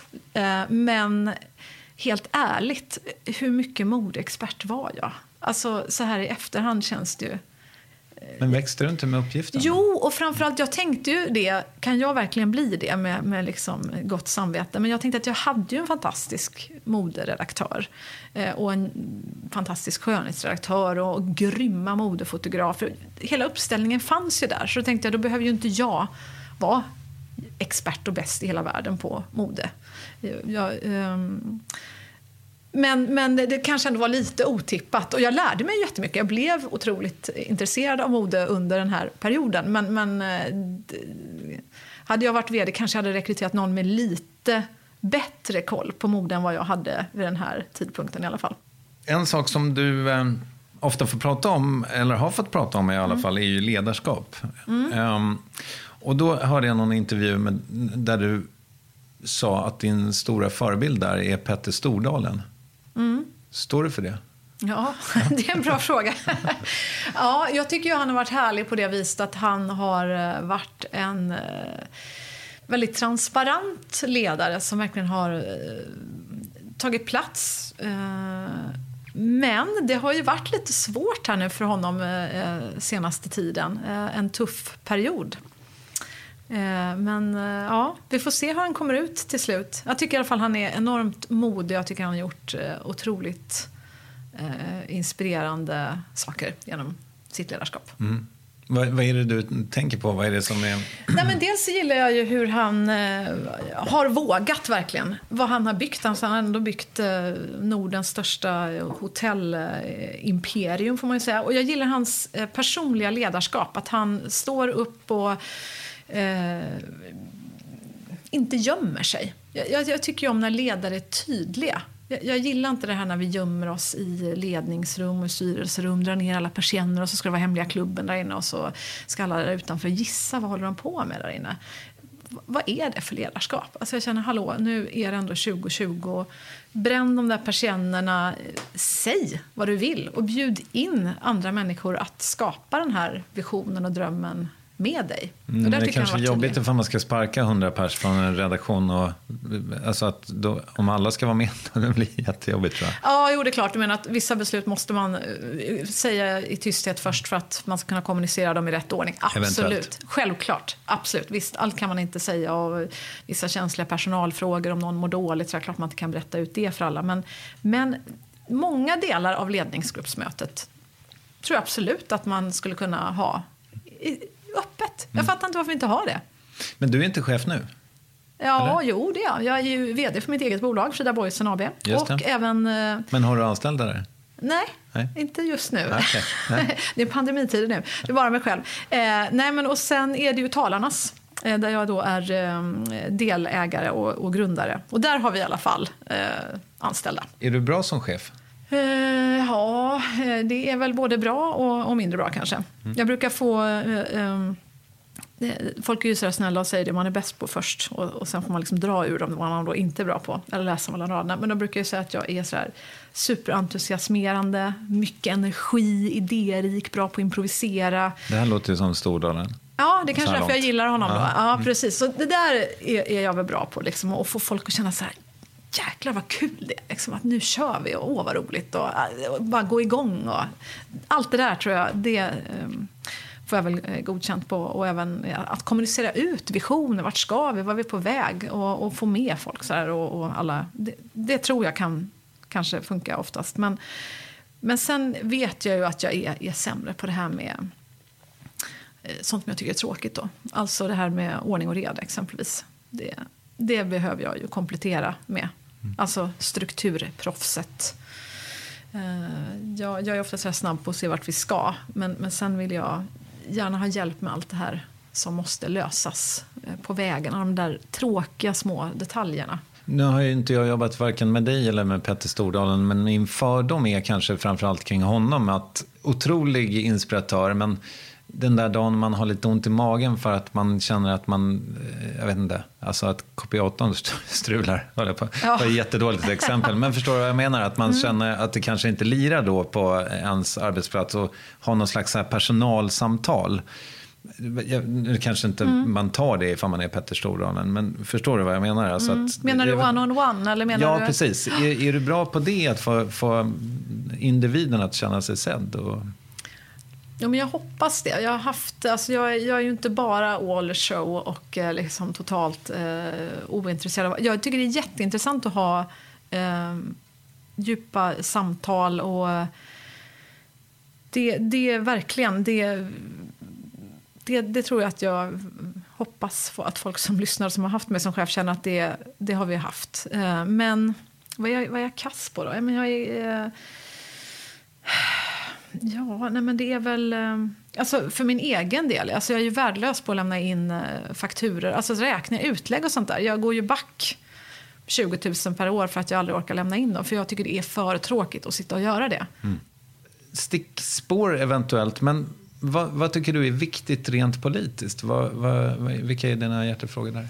Men helt ärligt, hur mycket modeexpert var jag? Alltså så här i efterhand känns det ju... Men växte du inte med uppgiften? Jo, och framförallt jag tänkte ju det, kan jag verkligen bli det med, med liksom gott samvete? Men jag tänkte att jag hade ju en fantastisk moderedaktör och en fantastisk skönhetsredaktör och grymma modefotografer. Hela uppställningen fanns ju där, så då tänkte jag, då behöver ju inte jag vara expert och bäst i hela världen på mode. Jag, um, men, men det kanske ändå var lite otippat. Och jag lärde mig jättemycket. Jag blev otroligt intresserad av mode under den här perioden. Men, men d- hade jag varit vd kanske jag hade rekryterat någon med lite bättre koll på mode än vad jag hade vid den här tidpunkten i alla fall. En sak som du eh, ofta får prata om, eller har fått prata om i alla mm. fall, är ju ledarskap. Mm. Um, Och då hörde jag någon intervju med, där du sa att din stora förebild där är Petter Stordalen. Mm. Står du för det? Ja, det är en bra fråga. Ja, jag tycker ju han har varit härlig på det viset att han har varit en väldigt transparent ledare som verkligen har tagit plats. Men det har ju varit lite svårt här nu för honom senaste tiden. En tuff period. Men ja, vi får se hur han kommer ut till slut. Jag tycker i alla fall han är enormt modig. Jag tycker han har gjort otroligt eh, inspirerande saker genom sitt ledarskap. Mm. Vad, vad är det du tänker på? Vad är det som är... Nej, men dels gillar jag ju hur han eh, har vågat verkligen. Vad han har byggt. Han har ändå byggt eh, Nordens största hotellimperium, får man ju säga. Och jag gillar hans eh, personliga ledarskap. Att han står upp och Eh, inte gömmer sig. Jag, jag, jag tycker ju om när ledare är tydliga. Jag, jag gillar inte det här när vi gömmer oss i ledningsrum och styrelserum, drar ner alla persienner och så ska det vara hemliga klubben där inne och så ska alla där utanför gissa vad håller de på med där inne. V- vad är det för ledarskap? Alltså jag känner, hallå, nu är det ändå tjugo tjugo. Bränn de där persiennerna, säg vad du vill och bjud in andra människor att skapa den här visionen och drömmen med dig. Mm, och det är kanske jobbigt ifall man ska sparka hundra pers från en redaktion och, alltså att då, om alla ska vara med då det blir jättejobbigt, tror jag. Ja, jo, det är klart. Du menar att vissa beslut måste man uh, säga i tysthet först för att man ska kunna kommunicera dem i rätt ordning. Absolut. Eventuellt. Självklart. Absolut. Visst, allt kan man inte säga och vissa känsliga personalfrågor om någon mår dåligt så är det klart man inte kan berätta ut det för alla. Men, men många delar av ledningsgruppsmötet tror jag absolut att man skulle kunna ha i, öppet. Jag fattar inte varför vi inte har det. Men du är inte chef nu? Ja, eller? Jo, det är jag. Jag är ju vd för mitt eget bolag, Frida Boysen A B. Just det. Och även... Men har du anställda där? Nej, nej, inte just nu. Okay. Nej. Det är pandemitider nu. Det är bara mig själv. Eh, nej, men och sen är det ju Talarnas, eh, där jag då är eh, delägare och, och grundare. Och där har vi i alla fall eh, anställda. Är du bra som chef? Uh, ja, det är väl både bra och, och mindre bra kanske. Mm. Jag brukar få... Uh, um, folk är ju så snälla och säger det man är bäst på först. Och, och sen får man liksom dra ur dem vad man då inte är bra på. Eller läsa mellan raderna. Men då brukar jag säga att jag är så här superentusiasmerande. Mycket energi, idérik, bra på att improvisera. Det här låter ju som Stordalen. Ja, det kanske är därför jag gillar honom ja. då. Ja, precis. Så det där är, är jag väl bra på. Liksom, och få folk att känna så här... Jäklar vad kul det är. Liksom, att nu kör vi och åh vad roligt. Och, och bara gå igång. Och, allt det där tror jag, det um, får jag väl eh, godkänt på. Och även ja, att kommunicera ut visioner. Vart ska vi? Var vi på väg? Och, och få med folk så här. Och, och alla, det, det tror jag kan kanske funka oftast. Men, men sen vet jag ju att jag är, är sämre på det här med eh, sånt som jag tycker är tråkigt då. Alltså det här med ordning och reda exempelvis. Det, det behöver jag ju komplettera med. Mm. Alltså strukturproffset. Uh, jag, jag är ofta så här snabb på att se vart vi ska. Men, men sen vill jag gärna ha hjälp med allt det här som måste lösas uh, på vägen. De där tråkiga små detaljerna. Nu har ju inte jag jobbat varken med dig eller med Petter Stordalen. Men min fördom är kanske framförallt kring honom. Att otrolig inspiratör, men... Den där dagen man har lite ont i magen för att man känner att man, jag vet inte, alltså att kopiatorn strular. Ja. Det var ett jättedåligt exempel. Men förstår du vad jag menar? Att man mm. känner att det kanske inte lirar då på ens arbetsplats och ha någon slags så här personalsamtal. Nu kanske inte mm. man tar det ifall man är Petter Stordalen, men förstår du vad jag menar? Alltså mm. att, menar du one-on-one? Eller menar ja, du... precis. Är, är du bra på det, att få, få individen att känna sig sedd och... Ja, men jag hoppas det. Jag har haft, alltså jag, jag är ju inte bara all show och eh, liksom totalt eh, ointresserad. Jag tycker det är jätteintressant att ha eh, djupa samtal och det, det är verkligen det, det, det tror jag att jag hoppas för att folk som lyssnar som har haft mig som chef känner att det, det har vi haft. Eh, men vad är, vad är jag kass på då? Jag, men jag är... Eh, Ja, nej men det är väl... Alltså för min egen del, alltså jag är ju värdelös på att lämna in fakturer. Alltså räkna, utlägg och sånt där. Jag går ju back tjugo tusen per år för att jag aldrig orkar lämna in dem. För jag tycker det är för tråkigt att sitta och göra det. Mm. Stickspår eventuellt, men vad, vad tycker du är viktigt rent politiskt? Vad, vad, vilka är dina hjärtefrågor där?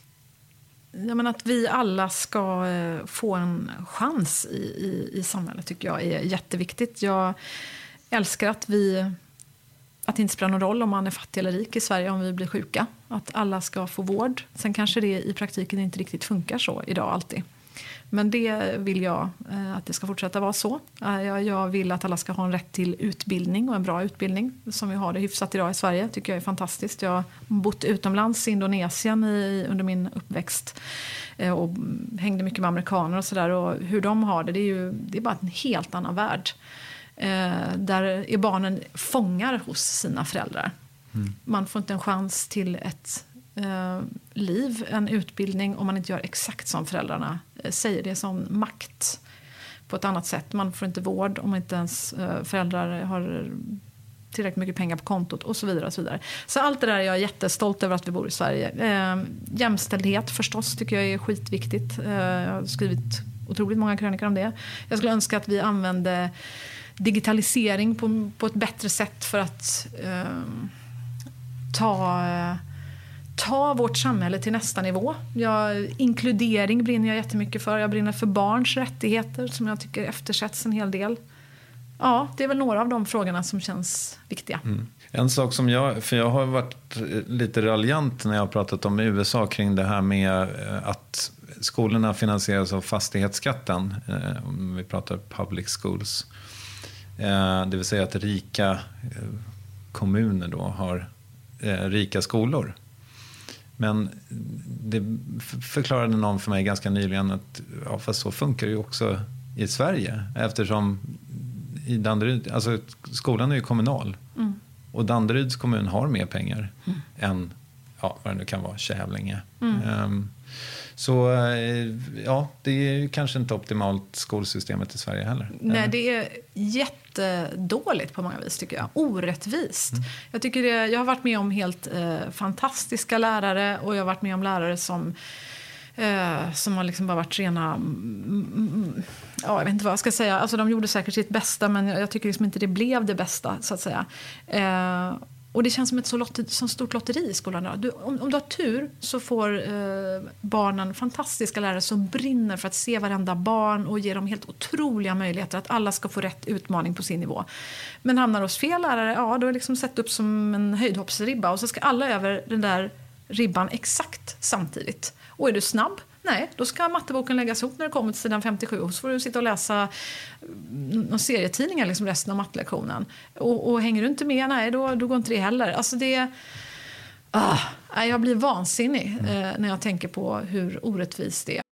Ja, men att vi alla ska få en chans i, i, i samhället tycker jag är jätteviktigt. Jag älskar att vi att det inte spelar någon roll om man är fattig eller rik i Sverige om vi blir sjuka. Att alla ska få vård. Sen kanske det i praktiken inte riktigt funkar så idag alltid. Men det vill jag att det ska fortsätta vara så. Jag vill att alla ska ha en rätt till utbildning och en bra utbildning som vi har det hyfsat idag i Sverige. Tycker jag är fantastiskt. Jag har bott utomlands i Indonesien i, under min uppväxt och hängde mycket med amerikaner och sådär. Och hur de har det, det är ju det är bara en helt annan värld. Där är barnen fångar hos sina föräldrar. Mm. Man får inte en chans till ett eh, liv, en utbildning om man inte gör exakt som föräldrarna eh, säger. Det är som makt på ett annat sätt. Man får inte vård om inte ens eh, föräldrar har tillräckligt mycket pengar på kontot och så vidare och så vidare. Så allt det där är jag jättestolt över att vi bor i Sverige. Eh, jämställdhet förstås tycker jag är skitviktigt. Eh, jag har skrivit otroligt många krönikor om det. Jag skulle önska att vi använde digitalisering på, på ett bättre sätt för att eh, ta, ta vårt samhälle till nästa nivå. Jag, inkludering brinner jag jättemycket för. Jag brinner för barns rättigheter som jag tycker eftersätts en hel del. Ja, det är väl några av de frågorna som känns viktiga. Mm. En sak som jag, för jag har varit lite raljant när jag har pratat om U S A kring det här med att skolorna finansieras av fastighetsskatten. Om vi pratar public schools. Det vill säga att rika kommuner då har rika skolor. Men det förklarade någon för mig ganska nyligen att ja, fast så funkar det ju också i Sverige. Eftersom i Danderyd, alltså skolan är ju kommunal. Mm. Och Danderyds kommun har mer pengar mm. än ja, vad det nu kan vara, Kävlinge. Mm. Um, så ja, det är ju kanske inte optimalt skolsystemet i Sverige heller. Nej, eller? Det är jättedåligt på många vis tycker jag. Orättvist. Mm. Jag, tycker det, jag har varit med om helt eh, fantastiska lärare och jag har varit med om lärare som Eh, som har liksom bara varit rena... Mm, ja, jag vet inte vad jag ska säga. Alltså, de gjorde säkert sitt bästa, men jag, jag tycker liksom inte det blev det bästa, så att säga. Eh, och det känns som ett så, lotter, så stort lotteri i skolan. Du, om, om du har tur så får eh, barnen fantastiska lärare som brinner för att se varenda barn och ge dem helt otroliga möjligheter att alla ska få rätt utmaning på sin nivå. Men hamnar hos fel lärare, ja, då är det liksom sett upp som en höjdhoppsribba och så ska alla över den där ribban exakt samtidigt. Och är du snabb? Nej, då ska matteboken läggas ihop när det kommer till sidan femtiosju och så får du sitta och läsa någon serietidningar liksom resten av mattelektionen. Och, och hänger du inte med, nej, då, då går inte det heller. Alltså det... Ah, jag blir vansinnig eh, när jag tänker på hur orättvist det är.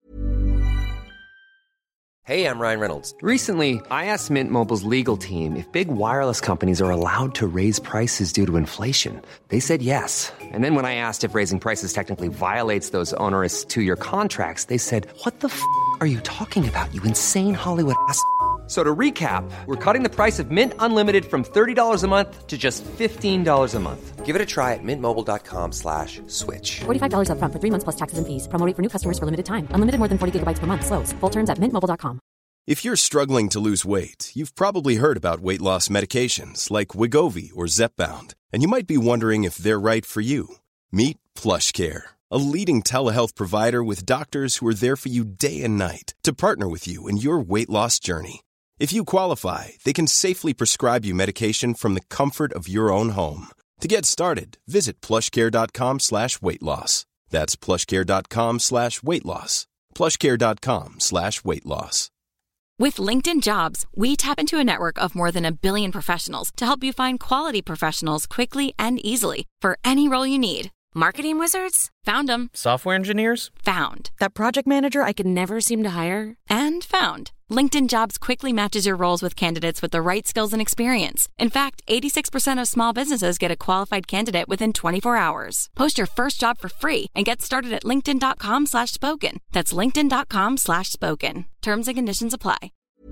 Hey, I'm Ryan Reynolds. Recently, I asked Mint Mobile's legal team if big wireless companies are allowed to raise prices due to inflation. They said yes. And then when I asked if raising prices technically violates those onerous two-year contracts, they said, what the f*** are you talking about, you insane Hollywood ass f- So to recap, we're cutting the price of Mint Unlimited from thirty dollars a month to just fifteen dollars a month. Give it a try at mintmobile.com slash switch. forty-five dollars up front for three months plus taxes and fees. Promo rate for new customers for limited time. Unlimited more than forty gigabytes per month. Slows full terms at mint mobile dot com. If you're struggling to lose weight, you've probably heard about weight loss medications like Wegovy or Zepbound, and you might be wondering if they're right for you. Meet PlushCare, a leading telehealth provider with doctors who are there for you day and night to partner with you in your weight loss journey. If you qualify, they can safely prescribe you medication from the comfort of your own home. To get started, visit plushcare.com slash weight loss. That's plushcare.com slash weight loss. plushcare.com slash weight loss. With LinkedIn Jobs, we tap into a network of more than a billion professionals to help you find quality professionals quickly and easily for any role you need. Marketing wizards? Found them. Software engineers? Found. That project manager I could never seem to hire? And found. LinkedIn Jobs quickly matches your roles with candidates with the right skills and experience. In fact, eighty-six percent of small businesses get a qualified candidate within twenty-four hours. Post your first job for free and get started at linkedin.com slash spoken. That's linkedin.com slash spoken. Terms and conditions apply.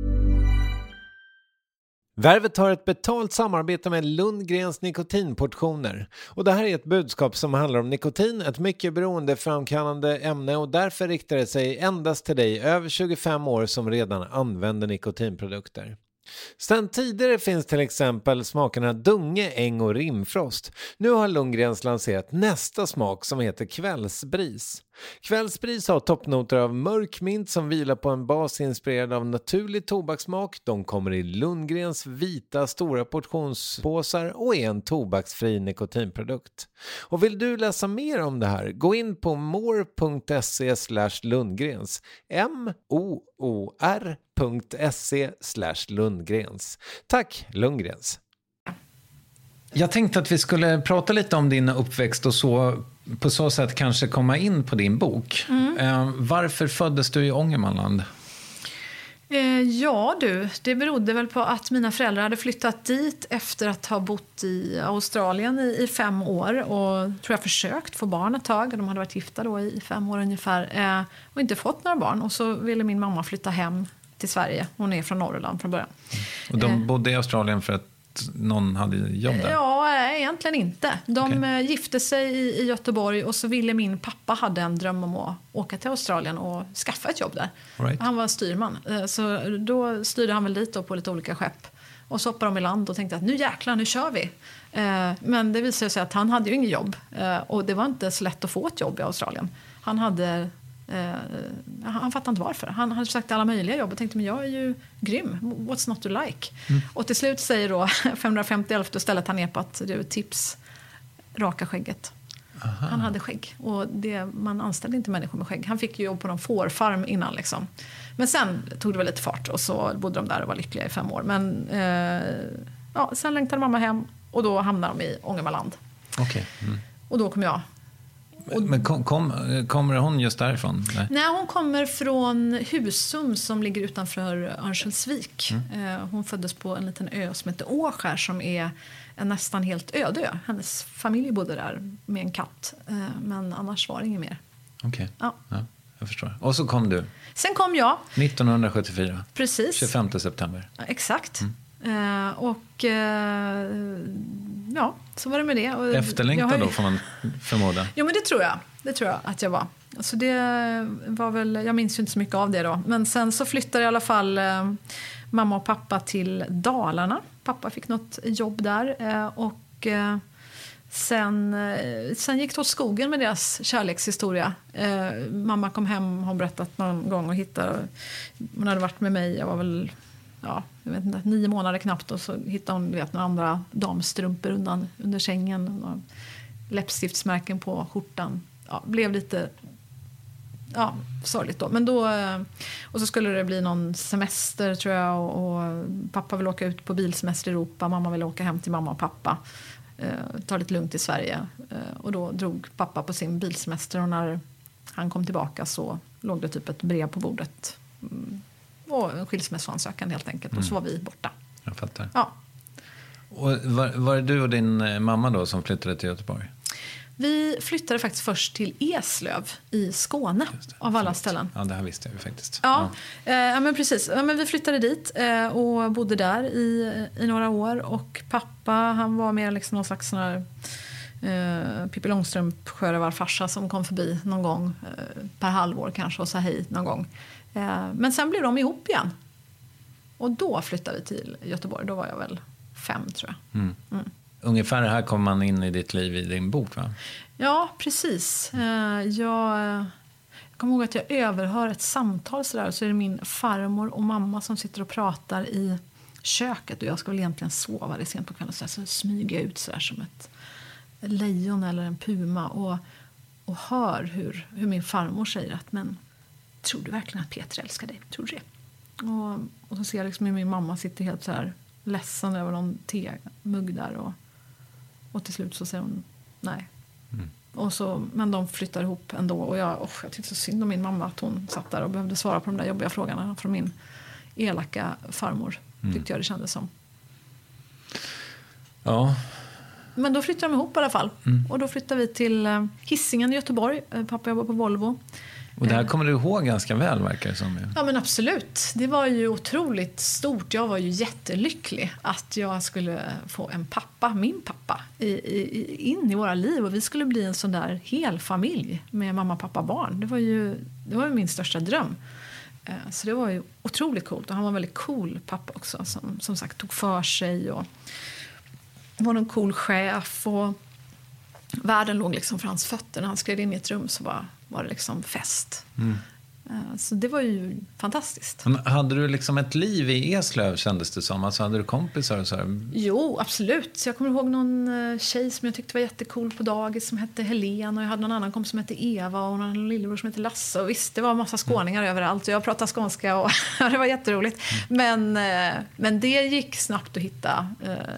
Värvet har ett betalt samarbete med Lundgrens nikotinportioner. Och det här är ett budskap som handlar om nikotin, ett mycket beroendeframkallande ämne, och därför riktar det sig endast till dig över tjugofem år som redan använder nikotinprodukter. Sedan tidigare finns till exempel smakerna Dunge, Äng och Rimfrost. Nu har Lundgrens lanserat nästa smak som heter Kvällsbris. Kvällsbris har toppnoter av mörk mint som vilar på en bas inspirerad av naturlig tobakssmak. De kommer i Lundgrens vita stora portionspåsar och är en tobaksfri nikotinprodukt. Och vill du läsa mer om det här, gå in på more.se slash Lundgrens. M-O-O-R.se slash Lundgrens. Tack Lundgrens. Jag tänkte att vi skulle prata lite om din uppväxt och så på så sätt kanske komma in på din bok. Mm. Eh, varför föddes du i Ångermanland? Eh, ja du, det berodde väl på att mina föräldrar hade flyttat dit efter att ha bott i Australien i, i fem år och tror jag försökt få barn ett tag. De hade varit gifta då i fem år ungefär eh, och inte fått några barn, och så ville min mamma flytta hem till Sverige. Hon är från Norrland från början. Och de bodde i Australien för att någon hade jobb där? Ja, egentligen inte. De okay. gifte sig i, i Göteborg och så ville min pappa hade en dröm om att åka till Australien och skaffa ett jobb där. Right. Han var styrman. Så då styrde han väl dit då på lite olika skepp. Och så hoppade de i land och tänkte att nu jäklar, nu kör vi. Men det visade sig att han hade ju inget jobb. Och det var inte så lätt att få ett jobb i Australien. Han hade... Uh, han fattade inte varför. Han hade sagt alla möjliga jobb och tänkte, men jag är ju grym. What's not to like? Mm. Och till slut säger då femhundrafemtioelfte stället han ner på att det är tips, raka skägget. Aha. Han hade skägg. Och det, man anställde inte människor med skägg. Han fick ju jobb på någon fårfarm innan liksom. Men sen tog det väl lite fart och så bodde de där och var lyckliga i fem år. Men uh, ja, sen längtade mamma hem och då hamnade de i Ångermanland. Okay. Mm. Och då kom jag. Och, men kom, kom, kommer hon just därifrån? Nej. Nej, hon kommer från Husum som ligger utanför Örnsköldsvik. Mm. Hon föddes på en liten ö som heter Åskär som är en nästan helt öde ö. Hennes familj bodde där med en katt, men annars var det inget mer. Okej, okay. Ja. Ja, jag förstår. Och så kom du? Sen kom jag. nittonhundrasjuttiofyra. Precis. tjugofemte september. Ja, exakt. Mm. Eh, och eh, ja, så var det med det. Och efterlängtad ju... då får man förmoda. Jo, men det tror jag. Det tror jag att jag var. Alltså det var väl, jag minns ju inte så mycket av det då. Men sen så flyttade i alla fall eh, mamma och pappa till Dalarna. Pappa fick något jobb där. Eh, och eh, sen, eh, sen gick det åt skogen med deras kärlekshistoria. Eh, mamma kom hem, hon berättat någon gång och hittade, hon hade varit med mig, jag var väl, ja, jag vet inte, nio månader knappt. Och så hittade hon, vet, några andra damstrumpor undan, under sängen. Och läppstiftsmärken på skjortan. Ja, blev lite ja, sorgligt då. Men då, och så skulle det bli någon semester tror jag, och, och pappa ville åka ut på bilsemester i Europa, mamma ville åka hem till mamma och pappa, eh, ta lite lugnt i Sverige, eh, och då drog pappa på sin bilsemester, och när han kom tillbaka så låg det typ ett brev på bordet, mm, och en skilsmässoansökan helt enkelt, mm. och så var vi borta. Jag fattar. Ja. Och var, var det du och din mamma då som flyttade till Göteborg? Vi flyttade faktiskt först till Eslöv i Skåne, av alla ställen. Ja, det här visste jag ju faktiskt. Ja, ja. Eh, men precis. Ja, men vi flyttade dit eh, och bodde där i, i några år. Och pappa, han var mer liksom någon slags sån här, eh, Pippi Långstrump sjörövarfarsa som kom förbi någon gång eh, per halvår kanske och sa hej någon gång. Eh, men sen blev de ihop igen. Och då flyttade vi till Göteborg. Då var jag väl fem, tror jag. Mm. Mm. Ungefär här kommer man in i ditt liv i din bok, va? Ja, precis. Jag, jag kommer ihåg att jag överhör ett samtal så där. Så är det min farmor och mamma som sitter och pratar i köket. Och jag ska väl egentligen sova, det är sent på kvällen. Så, så smyger jag ut så där som ett lejon eller en puma. Och, och hör hur, hur min farmor säger att, men tror du verkligen att Peter älskar dig? Tror du det? Och, och så ser jag liksom hur min mamma sitter helt så här ledsen över någon temugg där. Och Och till slut så säger hon nej. Mm. Och så, men de flyttar ihop ändå. Och jag, oh, jag tyckte så synd om min mamma att hon satt där och behövde svara på de där jobbiga frågorna från min elaka farmor. Mm. Tyckte jag det kändes som. Ja. Men då flyttade de ihop i alla fall. Mm. Och då flyttade vi till Hisingen i Göteborg. Pappa jobbar på Volvo. Och det här kommer du ihåg ganska väl, verkar det som. Ja, men absolut. Det var ju otroligt stort. Jag var ju jättelycklig att jag skulle få en pappa, min pappa, i, i, in i våra liv. Och vi skulle bli en sån där hel familj med mamma, pappa, barn. Det var ju, det var ju min största dröm. Så det var ju otroligt coolt. Och han var en väldigt cool pappa också, som, som sagt tog för sig och var en cool chef. Och världen låg liksom för hans fötter. När han skrev in i ett rum så var, var det liksom fest. Mm. Så det var ju fantastiskt. Men hade du liksom ett liv i Eslöv, kändes det som? Alltså hade du kompisar och så här? Jo, absolut. Så jag kommer ihåg någon tjej som jag tyckte var jättecool på dagis som hette Helena. Och jag hade någon annan kompis som hette Eva och någon lillebror som hette Lasse. Och visst, det var en massa skåningar mm. överallt. Och jag pratade skånska och det var jätteroligt. Mm. Men, men det gick snabbt att hitta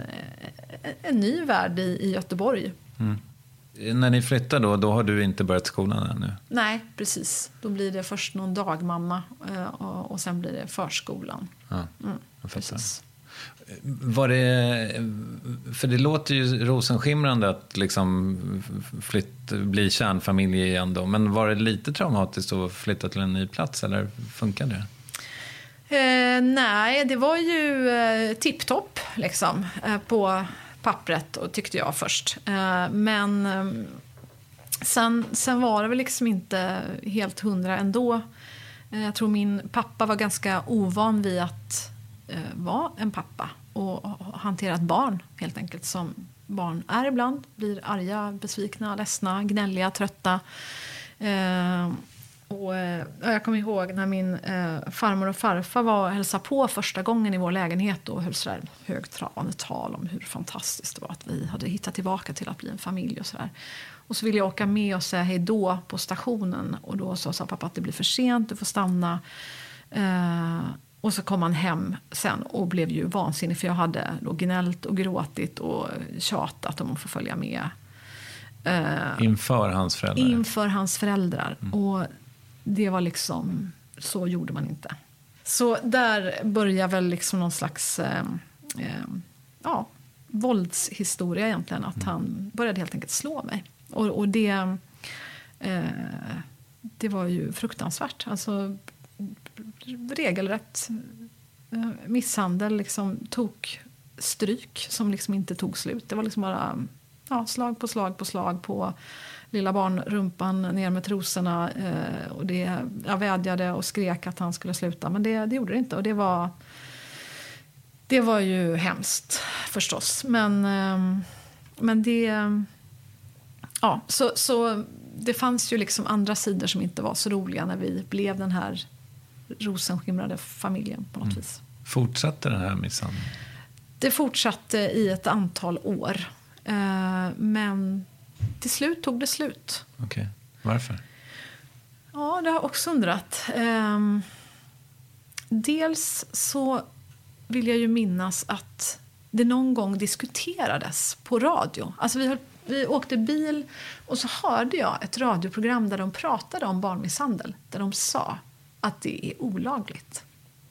en ny värld i, i Göteborg. Mm. När ni flyttar då, då har du inte börjat skolan ännu? Nej, precis. Då blir det först någon dagmamma och, och sen blir det förskolan. Ja, mm, precis. Var det, för det låter ju rosenskimrande att liksom flytt, bli kärnfamilj igen då. Men var det lite traumatiskt att flytta till en ny plats, eller funkade det? Eh, nej, det var ju eh, tipptopp liksom eh, på pappret, och tyckte jag först. Eh, men eh, sen, sen var det väl liksom inte helt hundra ändå. Eh, jag tror min pappa var ganska ovan vid att eh, vara en pappa och, och hantera ett barn helt enkelt, som barn är ibland. Blir arga, besvikna, ledsna, gnälliga, trötta. Eh, Och, jag kommer ihåg när min eh, farmor och farfar var och hälsade på första gången i vår lägenhet och höll så där högtravande tal om hur fantastiskt det var att vi hade hittat tillbaka till att bli en familj och så där. Och så ville jag åka med och säga hej då på stationen, och då så sa pappa att det blir för sent, du får stanna. Eh, och så kom han hem sen och blev ju vansinnig, för jag hade då gnällt och gråtit och tjatat om att få följa med. Eh, inför hans föräldrar? Inför hans föräldrar. Mm. Och det var liksom, så gjorde man inte. Så där börjar väl liksom någon slags eh, eh, ja, våldshistoria egentligen. Att mm. han började helt enkelt slå mig. Och, och det, eh, det var ju fruktansvärt. Alltså regelrätt eh, misshandel, liksom tog stryk som liksom inte tog slut. Det var liksom bara ja, slag på slag på slag på lilla barnrumpan ner med trosorna. Eh, och det, jag vädjade och skrek att han skulle sluta, men det, det gjorde det inte. Och det var, det var ju hemskt förstås. Men, eh, men det... Ja, så, så det fanns ju liksom andra sidor som inte var så roliga när vi blev den här rosenskimrade familjen på något mm. vis. Fortsatte den här misshandeln? Det fortsatte i ett antal år. Eh, men till slut tog det slut. Okej, okay. Varför? Ja, det har jag också undrat. Eh, dels så vill jag ju minnas att det någon gång diskuterades på radio. Alltså vi höll Vi åkte bil och så hörde jag ett radioprogram där de pratade om barnmisshandel. Där de sa att det är olagligt.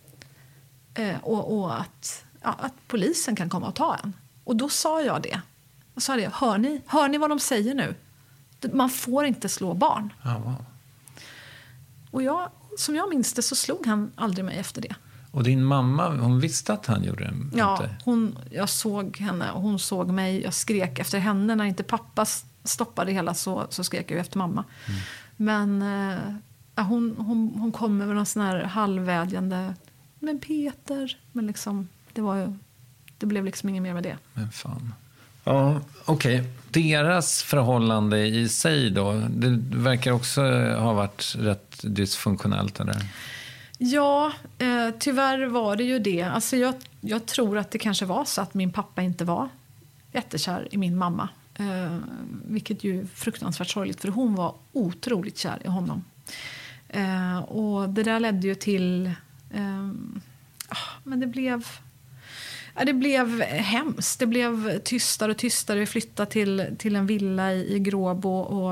Eh, och och att, ja, att polisen kan komma och ta en. Och då sa jag det. Jag sa det, hör ni, hör ni vad de säger nu? Man får inte slå barn. Ja, wow. Och jag, som jag minns det så slog han aldrig mig efter det. Och din mamma, hon visste att han gjorde det? Ja, hon, jag såg henne och hon såg mig. Jag skrek efter henne. När inte pappa stoppade hela så, så skrek jag efter mamma. Mm. Men äh, hon, hon, hon kom med någon sån här halvvädjande, men Peter, men liksom, det var ju, det blev liksom inget mer med det. Men fan. Ja, okej. Okay. Deras förhållande i sig då, det verkar också ha varit rätt dysfunktionellt, eller? Ja, eh, tyvärr var det ju det. Alltså jag, jag tror att det kanske var så att min pappa inte var jättekär i min mamma. Eh, vilket ju är fruktansvärt sorgligt, för hon var otroligt kär i honom. Eh, och det där ledde ju till... Eh, men det blev... Ja, det blev hemskt. Det blev tystare och tystare. Vi flyttade till, till en villa i, i Gråbo. Och,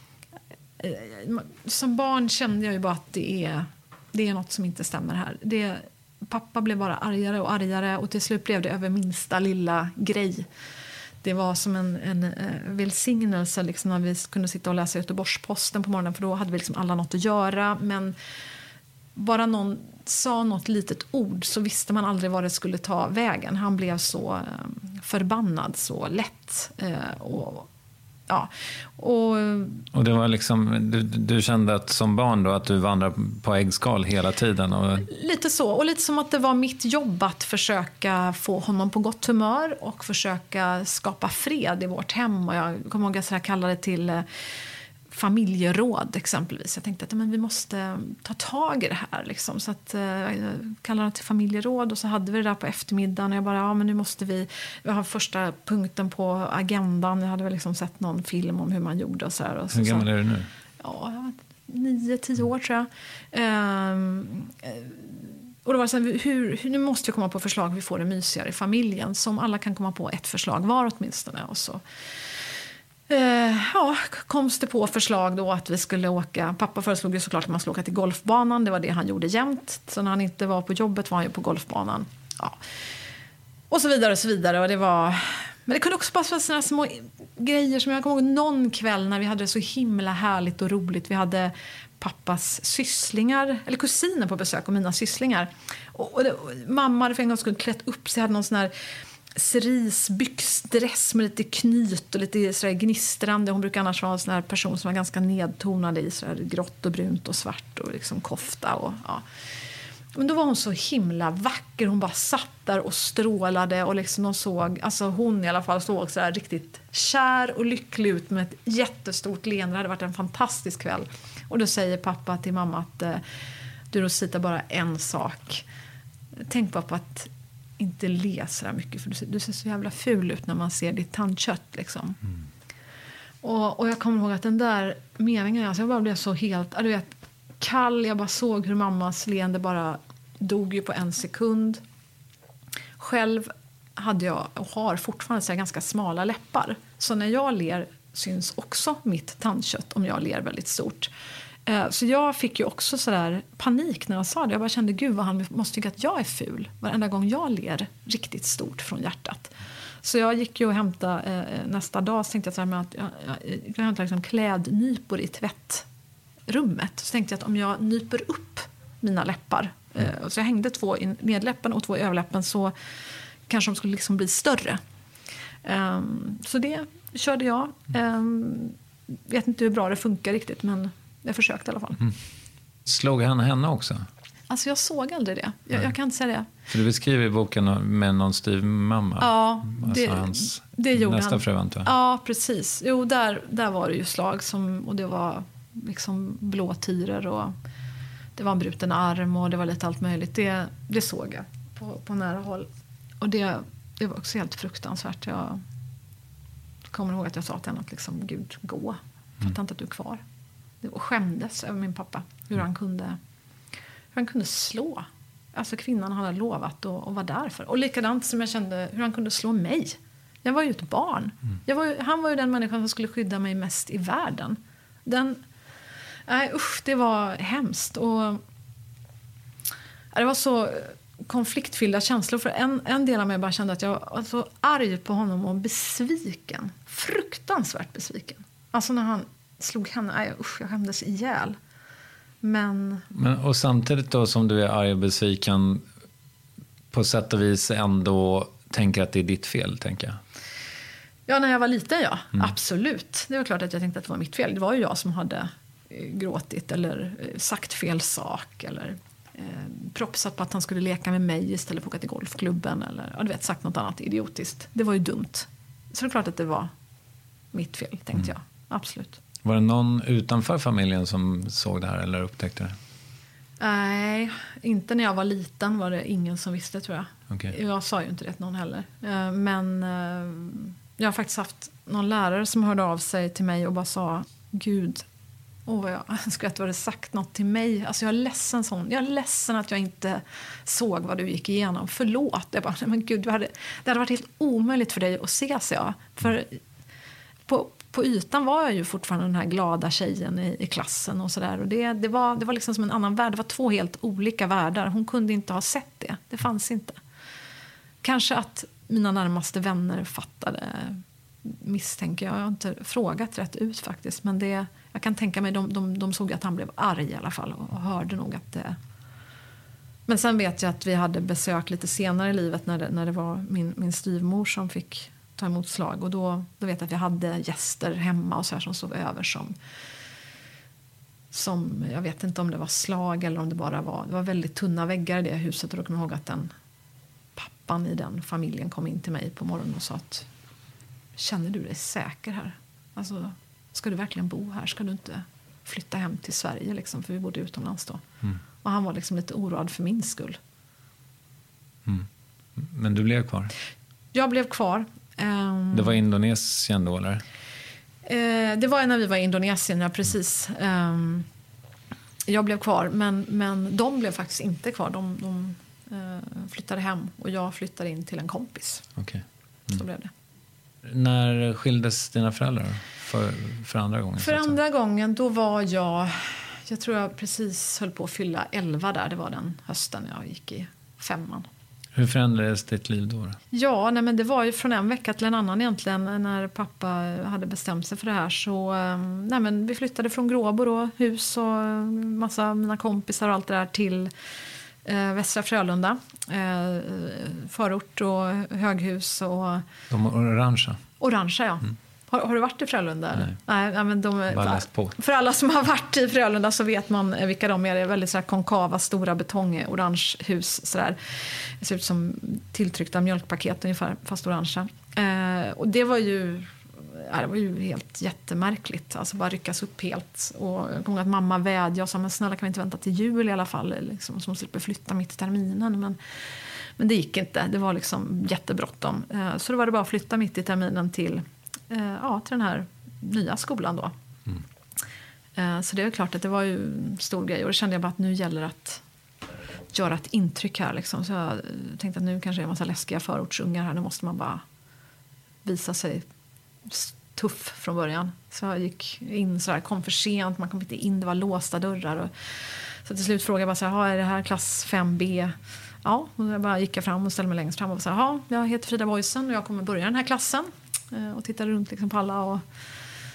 eh, som barn kände jag ju bara att det är... Det är något som inte stämmer här. Det, pappa blev bara argare och argare. Och till slut blev det över minsta lilla grej. Det var som en, en, en välsignelse liksom, när vi kunde sitta och läsa Göteborgs-Posten på morgonen. För då hade vi liksom alla något att göra. Men bara någon sa något litet ord så visste man aldrig vad det skulle ta vägen. Han blev så eh, förbannad så lätt. Eh, och... Ja, och, och det var liksom, du, du kände att som barn då att du vandrar på äggskal hela tiden? Och... Lite så, och lite som att det var mitt jobb att försöka få honom på gott humör och försöka skapa fred i vårt hem. Och jag kommer ihåg att jag kallade det till familjeråd exempelvis. Jag tänkte att men vi måste ta tag i det här. Liksom. Så att, jag kallade det till familjeråd och så hade vi det där på eftermiddagen. Och jag bara, ja men nu måste vi, vi har första punkten på agendan. Jag hade väl liksom sett någon film om hur man gjorde och så här. Och så, hur gammal är du nu? Ja, nio, tio år tror jag. Ehm, och det var så här, hur, hur, nu måste vi komma på förslag vi får det mysigare i familjen. Som alla kan komma på ett förslag var åtminstone. Och så Uh, ja, kom det på förslag då att vi skulle åka. Pappa föreslog ju såklart att man skulle åka till golfbanan. Det var det han gjorde jämt. Så när han inte var på jobbet var han ju på golfbanan. Ja. Och så vidare och så vidare. Och det var... Men det kunde också bara vara sådana små grejer som jag kommer ihåg någon kväll när vi hade det så himla härligt och roligt. Vi hade pappas sysslingar, eller kusiner på besök och mina sysslingar. Och, och, det, och mamma hade för en gång skulle klätt upp sig, hade någon sån här cerisbyxdress med lite knyt och lite sådär gnistrande. Hon brukar annars vara en sån här person som var ganska nedtonad i sådär grått och brunt och svart och liksom kofta. Och, ja. Men då var hon så himla vacker. Hon bara satt där och strålade och liksom de såg, alltså hon i alla fall såg så här riktigt kär och lycklig ut med ett jättestort leende. Det hade varit en fantastisk kväll. Och då säger pappa till mamma att eh, du Rosita, bara en sak. Tänk bara på att inte le så där mycket, för du ser, du ser så jävla ful ut när man ser ditt tandkött liksom. Mm. Och, och jag kommer ihåg att den där meningen, alltså jag bara blev så helt, du vet, kall. Jag bara såg hur mammas leende bara dog ju på en sekund. Själv hade jag och har fortfarande så här ganska smala läppar. Så när jag ler syns också mitt tandkött om jag ler väldigt stort. Så jag fick ju också så där panik när jag sa det. Jag bara kände, gud vad han måste tycka att jag är ful varenda gång jag ler riktigt stort från hjärtat. Så jag gick ju och hämtade eh, nästa dag, så tänkte jag så här med att jag, jag, jag hämtade liksom klädnypor i tvättrummet. Så tänkte jag att om jag nyper upp mina läppar Mm. Så jag hängde två i nedläppen och två i överläppen, så kanske de skulle liksom bli större. Um, så det körde jag. Um, vet inte hur bra det funkar riktigt, men jag försökte i alla fall. Mm. Slog han henne också? Alltså jag såg aldrig det. Jag, jag kan inte säga det. För du beskriver i boken med någon styvmamma. Ja, alltså det, hans det gjorde nästa han. fru, antar jag. Ja, precis. Jo, där, där var det ju slag som, och det var liksom blåtiror och det var en bruten arm och det var lite allt möjligt. Det, det såg jag på, på nära håll. Och det, det var också helt fruktansvärt. Jag kommer ihåg att jag sa till henne att liksom, Gud, gå. Fattar inte att du är kvar. Det var, skämdes över min pappa. Hur han kunde, hur han kunde slå. Alltså kvinnan han hade lovat och, och var där för. Och likadant som jag kände hur han kunde slå mig. Jag var ju ett barn. Mm. Jag var ju, han var ju den människan som skulle skydda mig mest i världen. Den, nej usch, det var hemskt. Och det var så konfliktfyllda känslor. För en, en del av mig bara kände att jag var så arg på honom och besviken. Fruktansvärt besviken. Alltså när han slog henne, nej usch, jag skämdes ihjäl. Men... Men... Och samtidigt då som du är arg och besviken på sätt och vis ändå tänker att det är ditt fel, tänker jag. Ja, när jag var liten, ja. Mm. Absolut. Det var klart att jag tänkte att det var mitt fel. Det var ju jag som hade gråtit eller sagt fel sak eller eh, propsat på att han skulle leka med mig istället för att åka till golfklubben eller ja, du vet, sagt något annat idiotiskt. Det var ju dumt. Så det är klart att det var mitt fel, tänkte mm. jag. Absolut. Var det någon utanför familjen som såg det här eller upptäckte det? Nej, inte när jag var liten var det ingen som visste, tror jag. Okay. Jag sa ju inte det till någon heller. Men jag har faktiskt haft någon lärare som hörde av sig till mig och bara sa, Gud, åh vad jag önskar att du hade sagt något till mig. Alltså jag är ledsen sån. Jag är ledsen att jag inte såg vad du gick igenom. Förlåt. Jag bara, men Gud, du hade, det hade varit helt omöjligt för dig att se, sig. Ja. För på På ytan var jag ju fortfarande den här glada tjejen i, i klassen och sådär. Och det, det, var, det var liksom som en annan värld. Det var två helt olika världar. Hon kunde inte ha sett det. Det fanns inte. Kanske att mina närmaste vänner fattade, misstänker jag. Jag har inte frågat rätt ut faktiskt. Men det, jag kan tänka mig, de, de, de såg att han blev arg i alla fall. Och, och hörde nog att det... Men sen vet jag att vi hade besök lite senare i livet när det, när det var min, min styvmor som fick ta emot slag. Och då, då vet jag att vi hade gäster hemma och så här som sov över som, som, jag vet inte om det var slag eller om det bara var, det var väldigt tunna väggar i det huset. Och då kommer jag ihåg att den pappan i den familjen kom in till mig på morgonen och sa att, känner du dig säker här? Alltså, ska du verkligen bo här? Ska du inte flytta hem till Sverige liksom? För vi bodde utomlands då. Mm. Och han var liksom lite oroad för min skull. Mm. Men du blev kvar? Jag blev kvar. Um, det var Indonesien då, eller? Eh, det var när vi var i Indonesien, ja, precis. Um, jag blev kvar, men, men de blev faktiskt inte kvar. De, de uh, flyttade hem och jag flyttade in till en kompis. Okay. Mm. Så blev det. När skildes dina föräldrar för, för andra gången? För andra gången, då var jag... Jag tror jag precis höll på att fylla elva där. Det var den hösten jag gick i femman. Hur förändrades ditt liv då? Ja, nej, men det var ju från en vecka till en annan egentligen. När pappa hade bestämt sig för det här så... Nej, men vi flyttade från Gråbo då, hus och massa av mina kompisar och allt det där till eh, Västra Frölunda. Eh, förort och höghus och... De orangea? Orangea, ja. Mm. Har, har du varit i Frölunda? Nej, Nej, nej men de, bara läst på. För alla som har varit i Frölunda så vet man vilka de är. Det är väldigt så här konkava, stora betong, orange hus. Så där. Det ser ut som tilltryckta mjölkpaket ungefär, fast orangea. Eh, och det var ju... Ja, det var ju helt jättemärkligt. Alltså bara ryckas upp helt. Och jag kommer ihåg att mamma vädjade och sa, men snälla kan vi inte vänta till jul i alla fall. Liksom, som slipper flytta mitt i terminen. Men, men det gick inte. Det var liksom jättebråttom. Eh, så då var det bara att flytta mitt i terminen till... Ja, till den här nya skolan då. Mm. Så det är klart att det var ju en stor grej. Och då kände jag bara att nu gäller att göra ett intryck här. Liksom. Så jag tänkte att nu kanske det är en massa läskiga förortsungar här. Nu måste man bara visa sig tuff från början. Så jag gick in så här, kom för sent. Man kom inte in, det var låsta dörrar. Och så till slut frågade jag bara så här, är det här klass fem B? Ja, och jag bara gick jag fram och ställde mig längst fram och sa, ja, jag heter Frida Boysen och jag kommer börja den här klassen. Och tittade runt liksom på alla och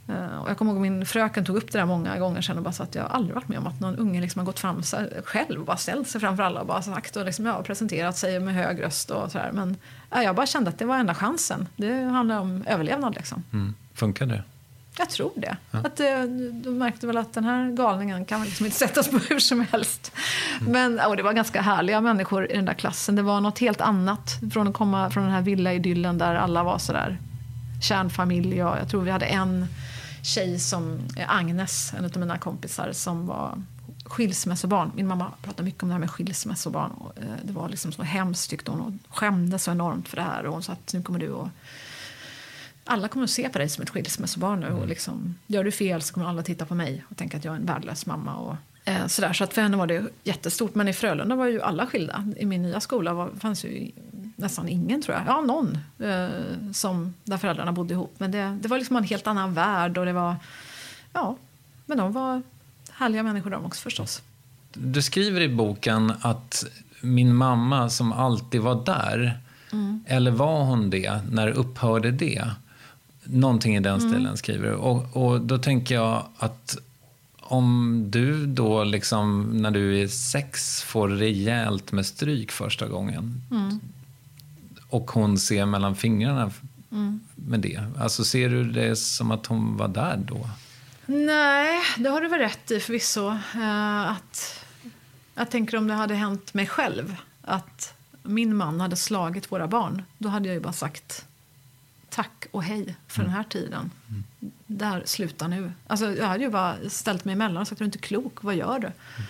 Och jag kommer ihåg min fröken tog upp det där många gånger sedan och bara sa att jag aldrig varit med om att någon unge liksom har gått fram sig själv och bara ställt sig framför alla och bara sagt och liksom, ja, presenterat sig med hög röst och sådär. Men ja, jag bara kände att det var enda chansen. Det handlar om överlevnad liksom. Mm. Funkar det? Jag tror det. Ja. Att, du märkte väl att den här galningen kan liksom inte sättas på hur som helst. Mm. Men och det var ganska härliga människor i den där klassen. Det var något helt annat från att komma från den här villa-idyllen där alla var sådär kärnfamilj. Och jag tror vi hade en tjej som Agnes, en av mina kompisar, som var skilsmässobarn. Min mamma pratade mycket om det här med skilsmässobarn. Och det var liksom så hemskt tyckte hon och skämdes så enormt för det här. Och hon sa att nu kommer du och alla kommer att se på dig som ett skilsmässobarn nu och liksom, gör du fel så kommer alla titta på mig och tänka att jag är en värdelös mamma och eh, sådär. Så att för henne var det jättestort. Men i Frölunda var ju alla skilda. I min nya skola var, fanns ju nästan ingen, tror jag. Ja, någon eh, som, där föräldrarna bodde ihop. Men det, det var liksom en helt annan värld och det var, ja, men de var härliga människor de också förstås. Du skriver i boken att min mamma som alltid var där, mm. eller var hon det, när upphörde det? Någonting i den stilen mm. skriver du. Och, och då tänker jag att om du då liksom när du är sex får rejält med stryk första gången mm. och hon ser mellan fingrarna mm. med det. Alltså ser du det som att hon var där då? Nej, det har du väl rätt i förvisso. Uh, att, jag tänker om det hade hänt mig själv att min man hade slagit våra barn, då hade jag ju bara sagt tack och hej för mm. den här tiden. Mm. Där, sluta nu. Alltså, jag hade ju bara ställt mig emellan och sagt att du är inte klok, vad gör du?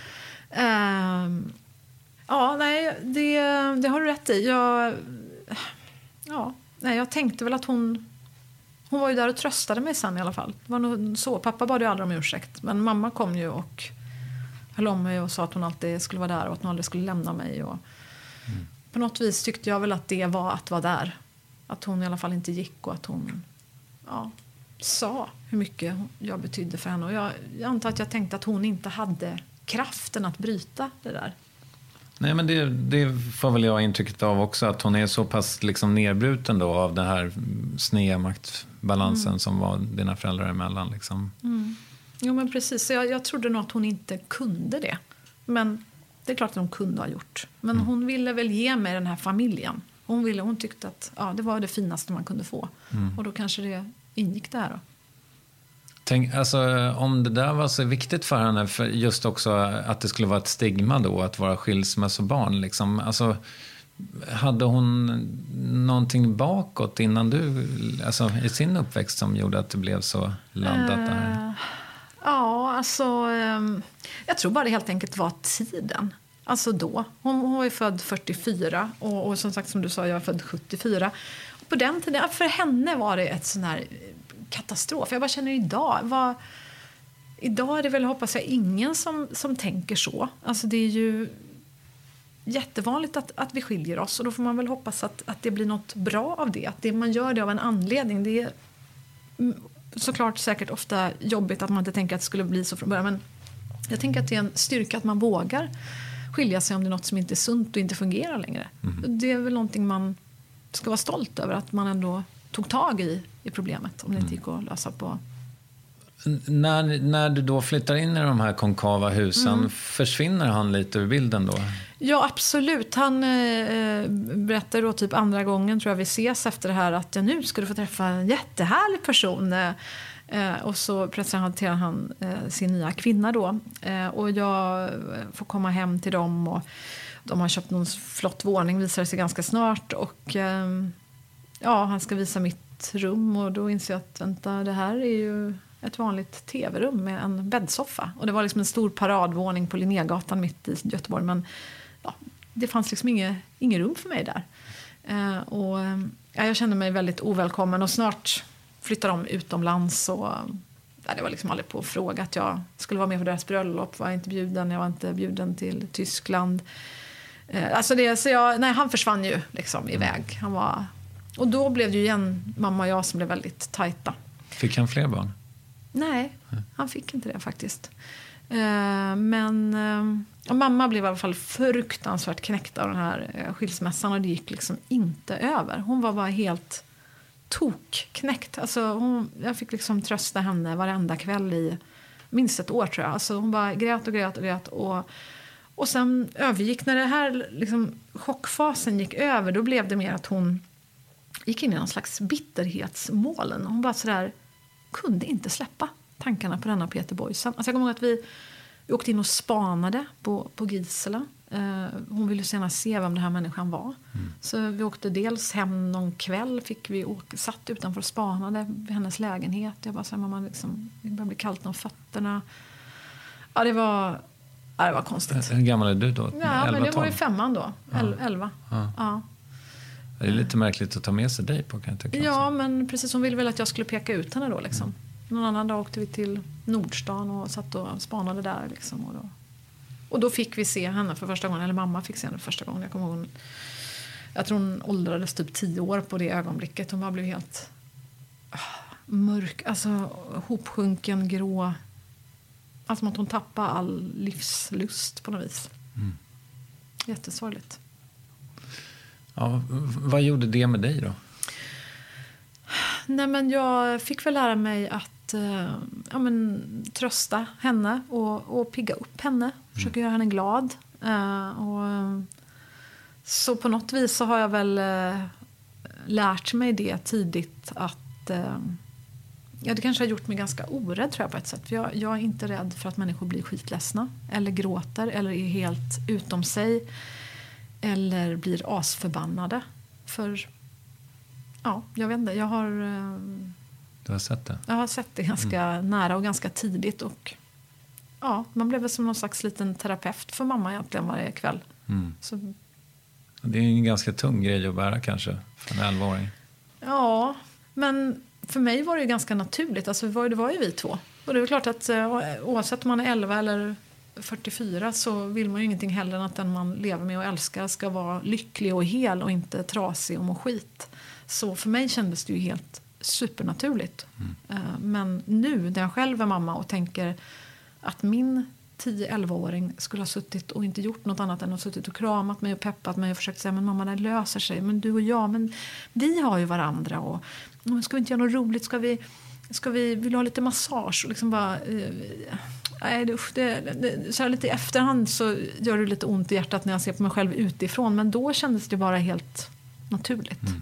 Mm. Uh, ja, nej, det, det har du rätt i. Jag, ja, nej, jag tänkte väl att hon hon var ju där och tröstade mig sen i alla fall. Det var nog så. Pappa bad ju aldrig om ursäkt. Men mamma kom ju och höll om mig och sa att hon alltid skulle vara där och att hon aldrig skulle lämna mig. Och mm. på något vis tyckte jag väl att det var att vara där. Att hon i alla fall inte gick och att hon ja, sa hur mycket jag betydde för henne. Och jag, jag antar att jag tänkte att hon inte hade kraften att bryta det där. Nej, men det, det får väl jag intrycket av också, att hon är så pass liksom nedbruten då av den här sneda maktbalansen mm. som var dina föräldrar emellan. Liksom. Mm. Jo, men precis. Jag, jag trodde nog att hon inte kunde det. Men det är klart att hon kunde ha gjort. Men mm. hon ville väl ge mig den här familjen. Hon, ville, hon tyckte att ja, det var det finaste man kunde få. Mm. Och då kanske det ingick det här då. Tänk, alltså, om det där var så viktigt för henne, för just också att det skulle vara ett stigma då att vara skilsmässobarn liksom, alltså, hade hon någonting bakåt innan du, alltså i sin uppväxt som gjorde att det blev så laddat uh, där? Ja, alltså um, jag tror bara det helt enkelt var tiden. Alltså då. Hon, hon var ju född fyrtiofyra och, och som sagt som du sa, jag var född sjuttiofyra. Och på den tiden, för henne var det ett sån här katastrof. Jag bara känner idag, vad, idag är det väl, hoppas jag, ingen som, som tänker så. Alltså det är ju jättevanligt att, att vi skiljer oss och då får man väl hoppas att, att det blir något bra av det. Att det, man gör det av en anledning. Det är såklart säkert ofta jobbigt att man inte tänker att det skulle bli så från början, men jag tänker att det är en styrka att man vågar skilja sig om det är något som inte är sunt och inte fungerar längre. Mm. Det är väl någonting man ska vara stolt över, att man ändå tog tag i, i problemet, om det inte gick att lösa på. När, när du då flyttar in i de här konkava husen, mm. försvinner han lite ur bilden då? Ja, absolut. Han eh, berättar då typ andra gången, tror jag vi ses efter det här, att ja, nu ska du få träffa en jättehärlig person. Eh, och så presenterar han eh, sin nya kvinna då. Eh, och jag får komma hem till dem och de har köpt någon flott våning, visar sig ganska snart. Och eh, ja, han ska visa mitt rum och då inser jag att vänta, det här är ju ett vanligt tv-rum med en bäddsoffa. Och det var liksom en stor paradvåning på Linnégatan mitt i Göteborg. Men ja, det fanns liksom inget, inget rum för mig där. Eh, och ja, jag kände mig väldigt ovälkommen och snart flyttade de utomlands och ja, det var liksom aldrig på att fråga att jag skulle vara med på deras bröllop. Var jag inte bjuden, jag var inte bjuden till Tyskland. Eh, alltså det, så jag, nej, han försvann ju liksom iväg. Han var, och då blev det ju igen mamma och jag som blev väldigt tajta. Fick han fler barn? Nej, han fick inte det faktiskt. Eh, men eh, mamma blev i alla fall fruktansvärt knäckt av den här eh, skilsmässan och det gick liksom inte över. Hon var bara helt tokknäckt. Alltså hon, jag fick liksom trösta henne varenda kväll i minst ett år tror jag. Alltså hon bara grät och grät och grät. Och, och sen övergick, när det här liksom, chockfasen gick över, då blev det mer att hon gick in i någon slags bitterhetsmålen. Hon bara sådär kunde inte släppa tankarna på denna Peter Boysen. Alltså jag kommer ihåg att vi, vi åkte in och spanade på, på Gisela. Uh, hon ville gärna se vem den här människan var. Mm. Så vi åkte dels hem någon kväll. Fick vi åka, satt utanför och spanade vid hennes lägenhet. Jag bara så här, mamma, liksom, det började bli kallt om fötterna. Ja, det var, ja, det var konstigt. Hur gammal är du då? Ja, elva, men det var ju femman då. Ja. elva. Ja. Ja. Det är lite märkligt att ta med sig dig på, kan jag tycka. Ja, men precis, hon ville väl att jag skulle peka ut henne då. Liksom. Mm. Någon annan dag åkte vi till Nordstan och satt och spanade där. Liksom, och då... Och då fick vi se henne för första gången. Eller mamma fick se henne för första gången. Jag kommer ihåg, jag tror hon åldrades typ tio år på det ögonblicket. Hon bara blev helt uh, mörk. Alltså hopsjunken, grå. Alltså som att hon tappade all livslust på något vis. Mm. Jättesorgligt. Ja, vad gjorde det med dig då? Nej, men jag fick väl lära mig att ja, men, trösta henne och, och pigga upp henne. Försöka mm. göra henne glad. Uh, och, så på något vis så har jag väl uh, lärt mig det tidigt att uh, ja, det kanske har gjort mig ganska orädd tror jag på ett sätt. För jag, jag är inte rädd för att människor blir skitledsna eller gråter eller är helt utom sig eller blir asförbannade. För ja, jag vet inte, jag har uh, Du har sett det? Jag har sett det ganska mm. nära och ganska tidigt. Och ja, man blev väl som någon slags liten terapeut för mamma egentligen varje kväll. Mm. Så... Det är ju en ganska tung grej att bära kanske för en elvaåring. Ja, men för mig var det ju ganska naturligt. Alltså det var ju vi två. Och det är klart att oavsett om man är elva eller fyrtiofyra så vill man ju ingenting hellre än att den man lever med och älskar ska vara lycklig och hel och inte trasig och må skit. Så för mig kändes det ju helt supernaturligt. Mm. Men nu när jag själv är mamma och tänker att min tio-elva-åring skulle ha suttit och inte gjort något annat än att suttit och kramat mig och peppat mig och försökt säga, men mamma, det löser sig. Men du och jag, men vi har ju varandra och ska vi inte göra något roligt? Ska vi, ska vi vill ha lite massage? Och liksom bara, nej, det, det, det, så här lite i efterhand så gör det lite ont i hjärtat när jag ser på mig själv utifrån. Men då kändes det bara helt naturligt. Mm.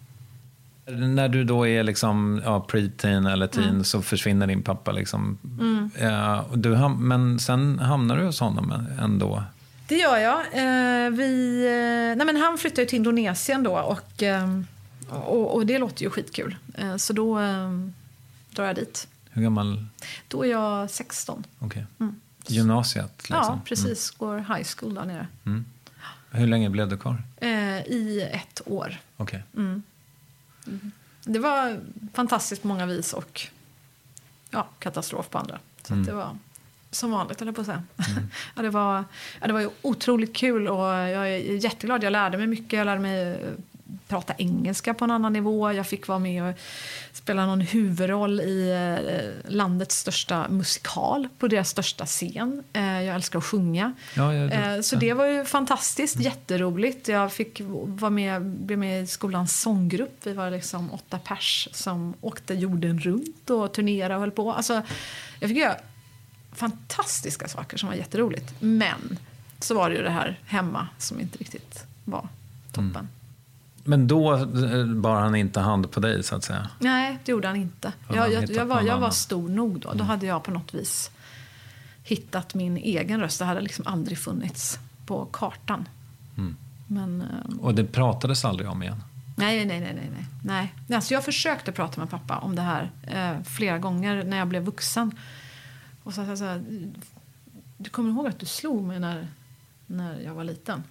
När du då är liksom ja, pre-teen eller teen mm. så försvinner din pappa liksom. Mm. Ja, och du ham- men sen hamnar du hos honom ändå? Det gör jag. Eh, vi, eh, nej men han flyttade till Indonesien då och, eh, och, och det låter ju skitkul. Eh, så då eh, drar jag dit. Hur gammal? Då är jag sexton. Okej. Okay. Mm. Gymnasiet liksom? Ja, precis. Mm. Går high school där nere. Mm. Hur länge blev du kvar? Eh, I ett år. Okej. Okay. Mm. Mm. Det var fantastiskt på många vis och ja, katastrof på andra. Så mm. att det var som vanligt, eller på att säga. Mm. ja, det var, ja, det var ju otroligt kul och jag är jätteglad. Jag lärde mig mycket. Jag lärde mig prata engelska på en annan nivå. Jag fick vara med och spela någon huvudroll i eh, landets största musikal på deras största scen. Eh, jag älskar att sjunga. Ja, ja, det, eh, så ja. det var ju fantastiskt, mm. jätteroligt. Jag fick vara med, blev med i skolans sånggrupp. Vi var liksom åtta pers som åkte jorden runt och turnerade och höll på. Alltså, jag fick göra fantastiska saker som var jätteroligt. Men så var det ju det här hemma som inte riktigt var toppen. Mm. Men då bar han inte hand på dig så att säga? Nej, det gjorde han inte. Jag, jag, jag, var, jag var stor nog då. Då mm. hade jag på något vis hittat min egen röst. Det hade liksom aldrig funnits på kartan. Mm. Men, och det pratades aldrig om igen? Nej, nej, nej, nej, nej. nej. Alltså jag försökte prata med pappa om det här eh, flera gånger när jag blev vuxen. Och så, så, så du kommer ihåg att du slog mig när, när jag var liten?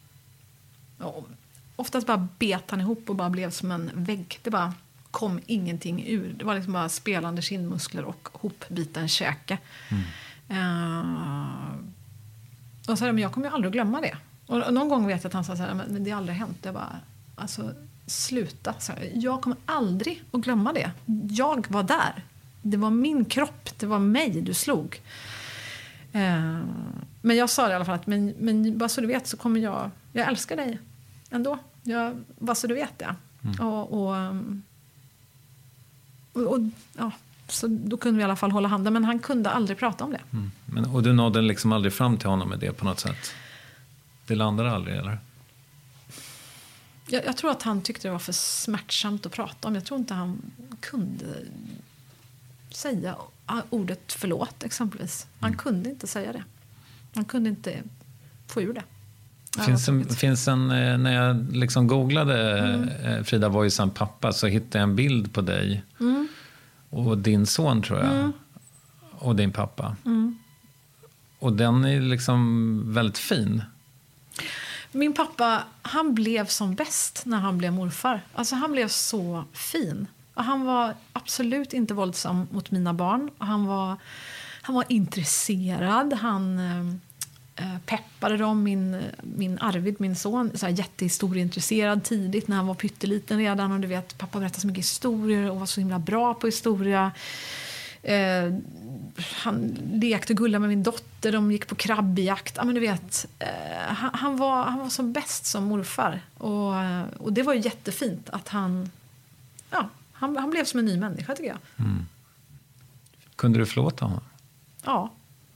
Och oftast bara bet han ihop och bara blev som en vägg. Det bara kom ingenting ur. Det var liksom bara spelande kindmuskler och hopbiten käke. Mm. Uh, och så här, men jag kommer ju aldrig att glömma det. Och någon gång vet jag att han sa så här, men det har aldrig hänt. Jag bara, alltså sluta. Så här, jag kommer aldrig att glömma det. Jag var där. Det var min kropp, det var mig du slog. Uh, men jag sa det i alla fall att men, men bara så du vet så kommer jag, jag älskar dig ändå. Jag, bara så du vet det. Mm. Och, och Och, och, ja, så då kunde vi i alla fall hålla handen, men han kunde aldrig prata om det. Mm. Men, och du nådde liksom aldrig fram till honom med det på något sätt? Det landade aldrig, eller? Jag, jag tror att han tyckte det var för smärtsamt att prata om. Jag tror inte han kunde säga ordet förlåt exempelvis. Han mm. kunde inte säga det. Han kunde inte få ur det. Det finns en, finns en, när jag liksom googlade mm. Frida Woisan pappa, så hittade jag en bild på dig mm. och din son, tror jag, mm. och din pappa. Mm. Och den är liksom väldigt fin. Min pappa, han blev som bäst när han blev morfar. Alltså han blev så fin. Och han var absolut inte våldsam mot mina barn. Och han var, han var intresserad. Han eh, peppade dem. Min, min Arvid, min son, så här jättehistorieintresserad tidigt när han var pytteliten redan. Och du vet, pappa berättade så mycket historier och var så himla bra på historia. Eh, han lekte gulla med min dotter, de gick på krabbjakt. Ja, men du vet, eh, han, han, var, han var som bäst som morfar. Och, och det var ju jättefint att han, ja, han, han blev som en ny människa, tycker jag. Mm. Kunde du förlåta honom? Ja.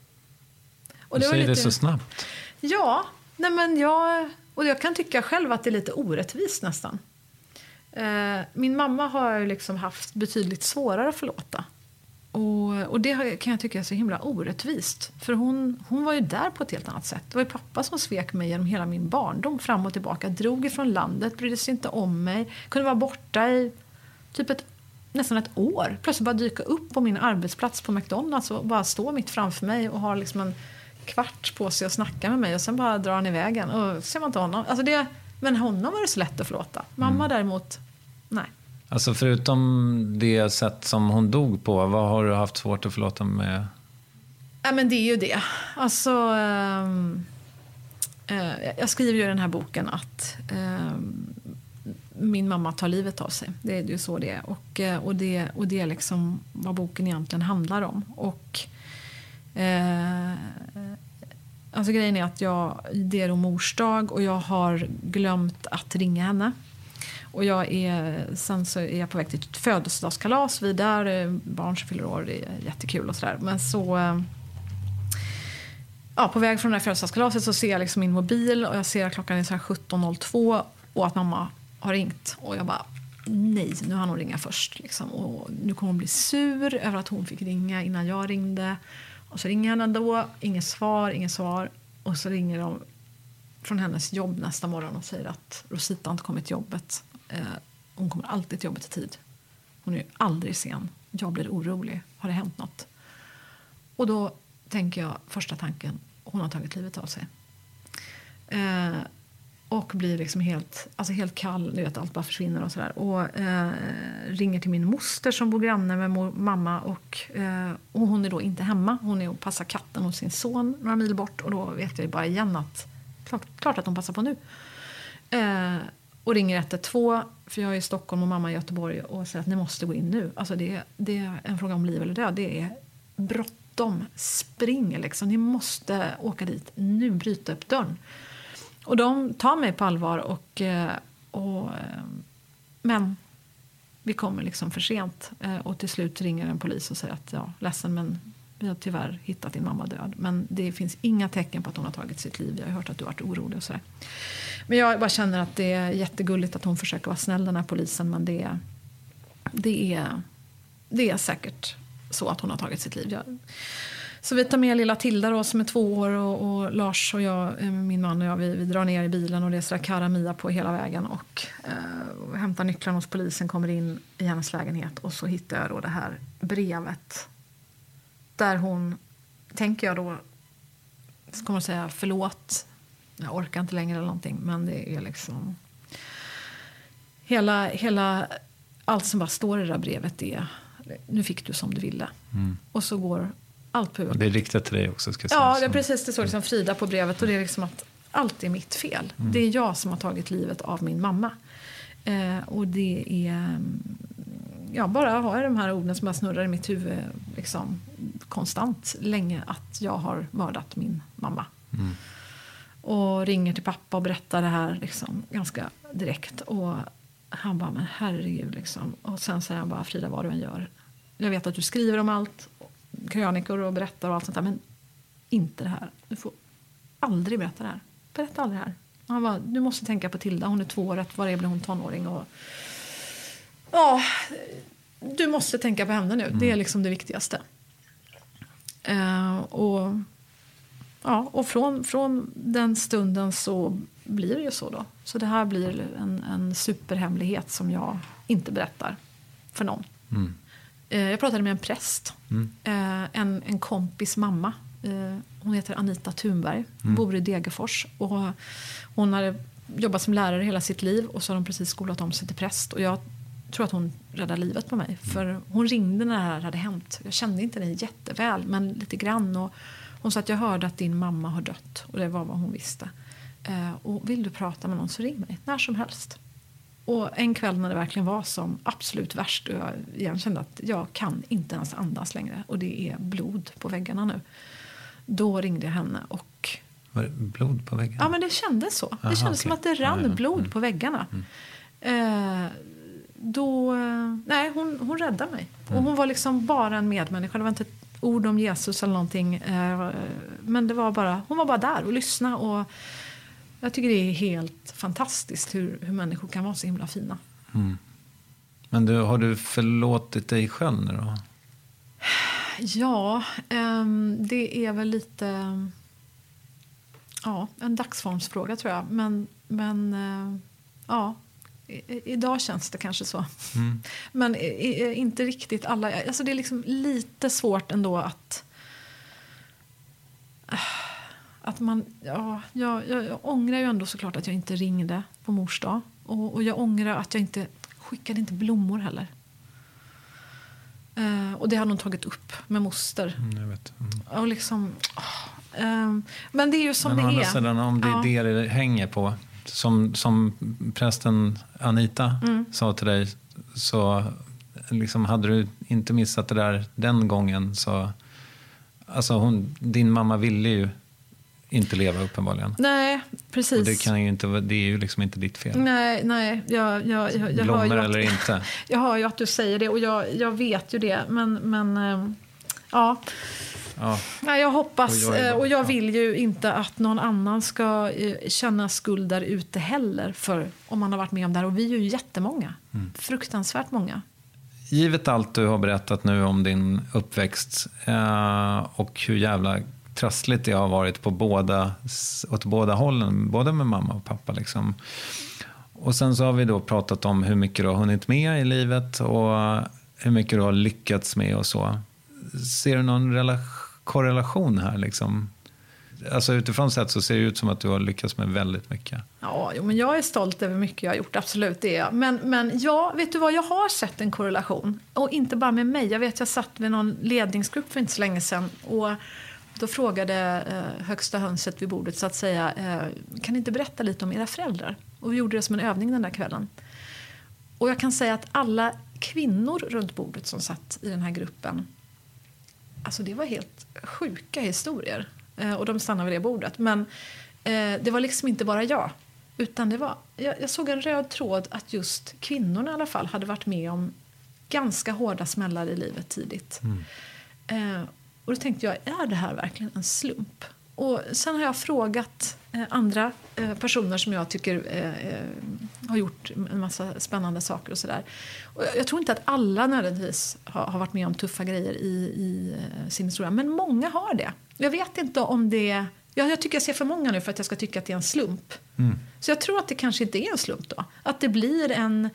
Och du det säger var lite, det så snabbt. Ja, nej men jag, och jag kan tycka själv att det är lite orättvist nästan. Eh, min mamma har ju liksom haft betydligt svårare att förlåta. Och, och det kan jag tycka är så himla orättvist. För hon, hon var ju där på ett helt annat sätt. Det var ju pappa som svek mig genom hela min barndom. Fram och tillbaka. Drog ifrån landet. Brydde sig inte om mig. Kunde vara borta i typ ett, nästan ett år. Plötsligt bara dyka upp på min arbetsplats på McDonalds. Och bara stå mitt framför mig. Och ha liksom en kvart på sig och snacka med mig. Och sen bara drar han i vägen. Och ser man inte honom. Alltså det, men honom var det så lätt att förlåta. Mamma mm. däremot, nej. Alltså förutom det sätt som hon dog på, vad har du haft svårt att förlåta med? Ja, men det är ju det. Alltså, um, uh, jag skriver ju i den här boken att um, min mamma tar livet av sig. Det är ju så det är. Och, uh, och, det, och det är liksom vad boken egentligen handlar om. Och uh, alltså grejen är att jag, det är då mors dag och jag har glömt att ringa henne. Och jag är, sen så är jag på väg till ett födelsedagskalas. Vi där, barn som fyller år, det är jättekul och sådär. Men så, ja, på väg från det här födelsedagskalaset så ser jag liksom min mobil. Och jag ser att klockan är så här sjutton noll två och att mamma har ringt. Och jag bara, nej, nu har hon ringa först. Liksom. Och nu kommer hon bli sur över att hon fick ringa innan jag ringde. Och så ringer henne då, inget svar, inget svar. Och så ringer de från hennes jobb nästa morgon och säger att Rosita inte kommit till jobbet. Hon kommer alltid till jobbet i tid. Hon är ju aldrig sen. Jag blir orolig. Har det hänt något? Och då tänker jag, första tanken, hon har tagit livet av sig. Eh, och blir liksom helt, alltså helt kall. Du vet, allt bara försvinner och sådär. Och eh, ringer till min moster som bor granne med mor, mamma. Och, eh, och hon är då inte hemma. Hon är och passar katten hos sin son några mil bort. Och då vet jag bara igen att klart, klart att hon passar på nu. Eh, Och ringer ett ett två, för jag är i Stockholm och mamma i Göteborg, och säger att ni måste gå in nu. Alltså det, det är en fråga om liv eller död. Det är bråttom, spring liksom. Ni måste åka dit nu, bryta upp dörren. Och de tar mig på allvar och, och men vi kommer liksom för sent. Och till slut ringer en polis och säger att ja, ledsen, men vi har tyvärr hittat din mamma död. Men det finns inga tecken på att hon har tagit sitt liv. Jag har hört att du har varit orolig och sådär. Men jag bara känner att det är jättegulligt att hon försöker vara snäll, den här polisen. Men det, det, är, det är säkert så att hon har tagit sitt liv. Jag, så vi tar med lilla Tilda då, som är två år. Och, och Lars och jag, min man och jag, vi, vi drar ner i bilen. Och det är sådär karamia på hela vägen. Och eh, hämtar nycklarna hos polisen, kommer in i hennes lägenhet. Och så hittar jag då det här brevet. Där hon, tänker jag då, kommer att säga förlåt. Jag orkar inte längre eller någonting. Men det är liksom hela, hela allt som bara står i det där brevet är, nu fick du som du ville. Mm. Och så går allt på huvudet. Det är riktat till dig också, ska jag säga. Ja, det är precis, det står liksom Frida på brevet. Och det är liksom att allt är mitt fel. Mm. Det är jag som har tagit livet av min mamma. Eh, och det är, ja, bara har jag de här orden som bara snurrar i mitt huvud liksom konstant länge, att jag har mördat min mamma. Mm. Och ringer till pappa och berättar det här liksom ganska direkt. Och Han bara, men herregud liksom. Och sen säger han bara, Frida, vad du än gör. Jag vet att du skriver om allt, krönikor och berättar och allt sånt där, men inte det här. Du får aldrig berätta det här. Berätta aldrig det här. Han bara, du måste tänka på Tilda, hon är två år, var är blir hon tonåring och ja, du måste tänka på henne nu. Mm. Det är liksom det viktigaste. Uh, och ja, och från, från den stunden så blir det ju så då. Så det här blir en, en superhemlighet som jag inte berättar för någon. Mm. Uh, jag pratade med en präst. Mm. Uh, en, en kompis mamma. Uh, hon heter Anita Thunberg. Mm. Bor i Degerfors. Och hon hade jobbat som lärare hela sitt liv. Och så har hon precis skolat om sig till präst. Och jag tror att hon räddade livet på mig. För hon ringde när det här hade hänt. Jag kände inte det jätteväl, men lite grann. Och hon sa att jag hörde att din mamma har dött. Och det var vad hon visste. Eh, och vill du prata med någon så ring mig. När som helst. Och en kväll när det verkligen var som absolut värst. Och jag igen kände att jag kan inte ens andas längre. Och det är blod på väggarna nu. Då ringde jag henne och... Var det blod på väggarna? Ja, men det kändes så. Det Aha, kändes okay. som att det rann ja, ja. blod mm. på väggarna. Mm. Eh, Då, nej, hon, hon räddade mig. Och hon var liksom bara en medmänniska. Det var inte ett ord om Jesus eller någonting. Men det var bara, hon var bara där och lyssna. Och jag tycker det är helt fantastiskt hur, hur människor kan vara så himla fina. Mm. Men du, har du förlåtit dig själv nu då? Ja, det är väl lite... Ja, en dagsformsfråga tror jag. Men, men ja... I, idag känns det kanske så. Mm. Men i, i, inte riktigt alla. Alltså det är liksom lite svårt ändå att att man ja, jag, jag, jag ångrar ju ändå såklart att jag inte ringde på mors dag. Och, och jag ångrar att jag inte skickade inte blommor heller. Uh, och det har hon tagit upp med moster. Mm, jag vet. Mm. Och liksom uh, um, men det är ju som men det är. Sedan, om det är ja. det det hänger på. Som, som prästen Anita mm. sa till dig, så liksom hade du inte missat det där den gången, så alltså hon, din mamma ville ju inte leva uppenbarligen. Nej, precis. Och det kan ju inte, det är ju liksom inte ditt fel. Nej, nej, jag, jag, jag, jag blommor hör ju eller att, inte. Jag hör ju att du säger det och jag, jag vet ju det, men, men ja. Ja. Nej, jag hoppas och jag, och jag vill ju inte att någon annan ska känna skuld där ute heller, för om man har varit med om det här, och vi är ju jättemånga. Mm. Fruktansvärt många. Givet allt du har berättat nu om din uppväxt eh, och hur jävla trassligt det har varit på båda, åt båda hållen, både med mamma och pappa liksom. Och sen så har vi då pratat om hur mycket du har hunnit med i livet och hur mycket du har lyckats med och så. Ser du någon relation, korrelation här liksom? Alltså utifrån sett så ser det ut som att du har lyckats med väldigt mycket. Ja, jo, men jag är stolt över mycket jag har gjort, absolut det är jag. Men, men ja, vet du vad, jag har sett en korrelation. Och inte bara med mig. Jag vet, jag satt vid någon ledningsgrupp för inte så länge sedan. Och då frågade eh, högsta hönset vid bordet så att säga, eh, kan ni inte berätta lite om era föräldrar? Och vi gjorde det som en övning den där kvällen. Och jag kan säga att alla kvinnor runt bordet som satt i den här gruppen, alltså det var helt sjuka historier. Eh, och de stannade vid det bordet. Men eh, det var liksom inte bara jag. Utan det var, jag, jag såg en röd tråd att just kvinnorna i alla fall hade varit med om ganska hårda smällar i livet tidigt. Mm. Eh, och då tänkte jag, är det här verkligen en slump? Och sen har jag frågat eh, andra eh, personer som jag tycker eh, har gjort en massa spännande saker och sådär. Och jag, jag tror inte att alla nödvändigtvis har, har varit med om tuffa grejer i, i eh, sin historia. Men många har det. Jag vet inte om det... Jag, jag tycker jag ser för många nu för att jag ska tycka att det är en slump. Mm. Så jag tror att det kanske inte är en slump då. Att det blir en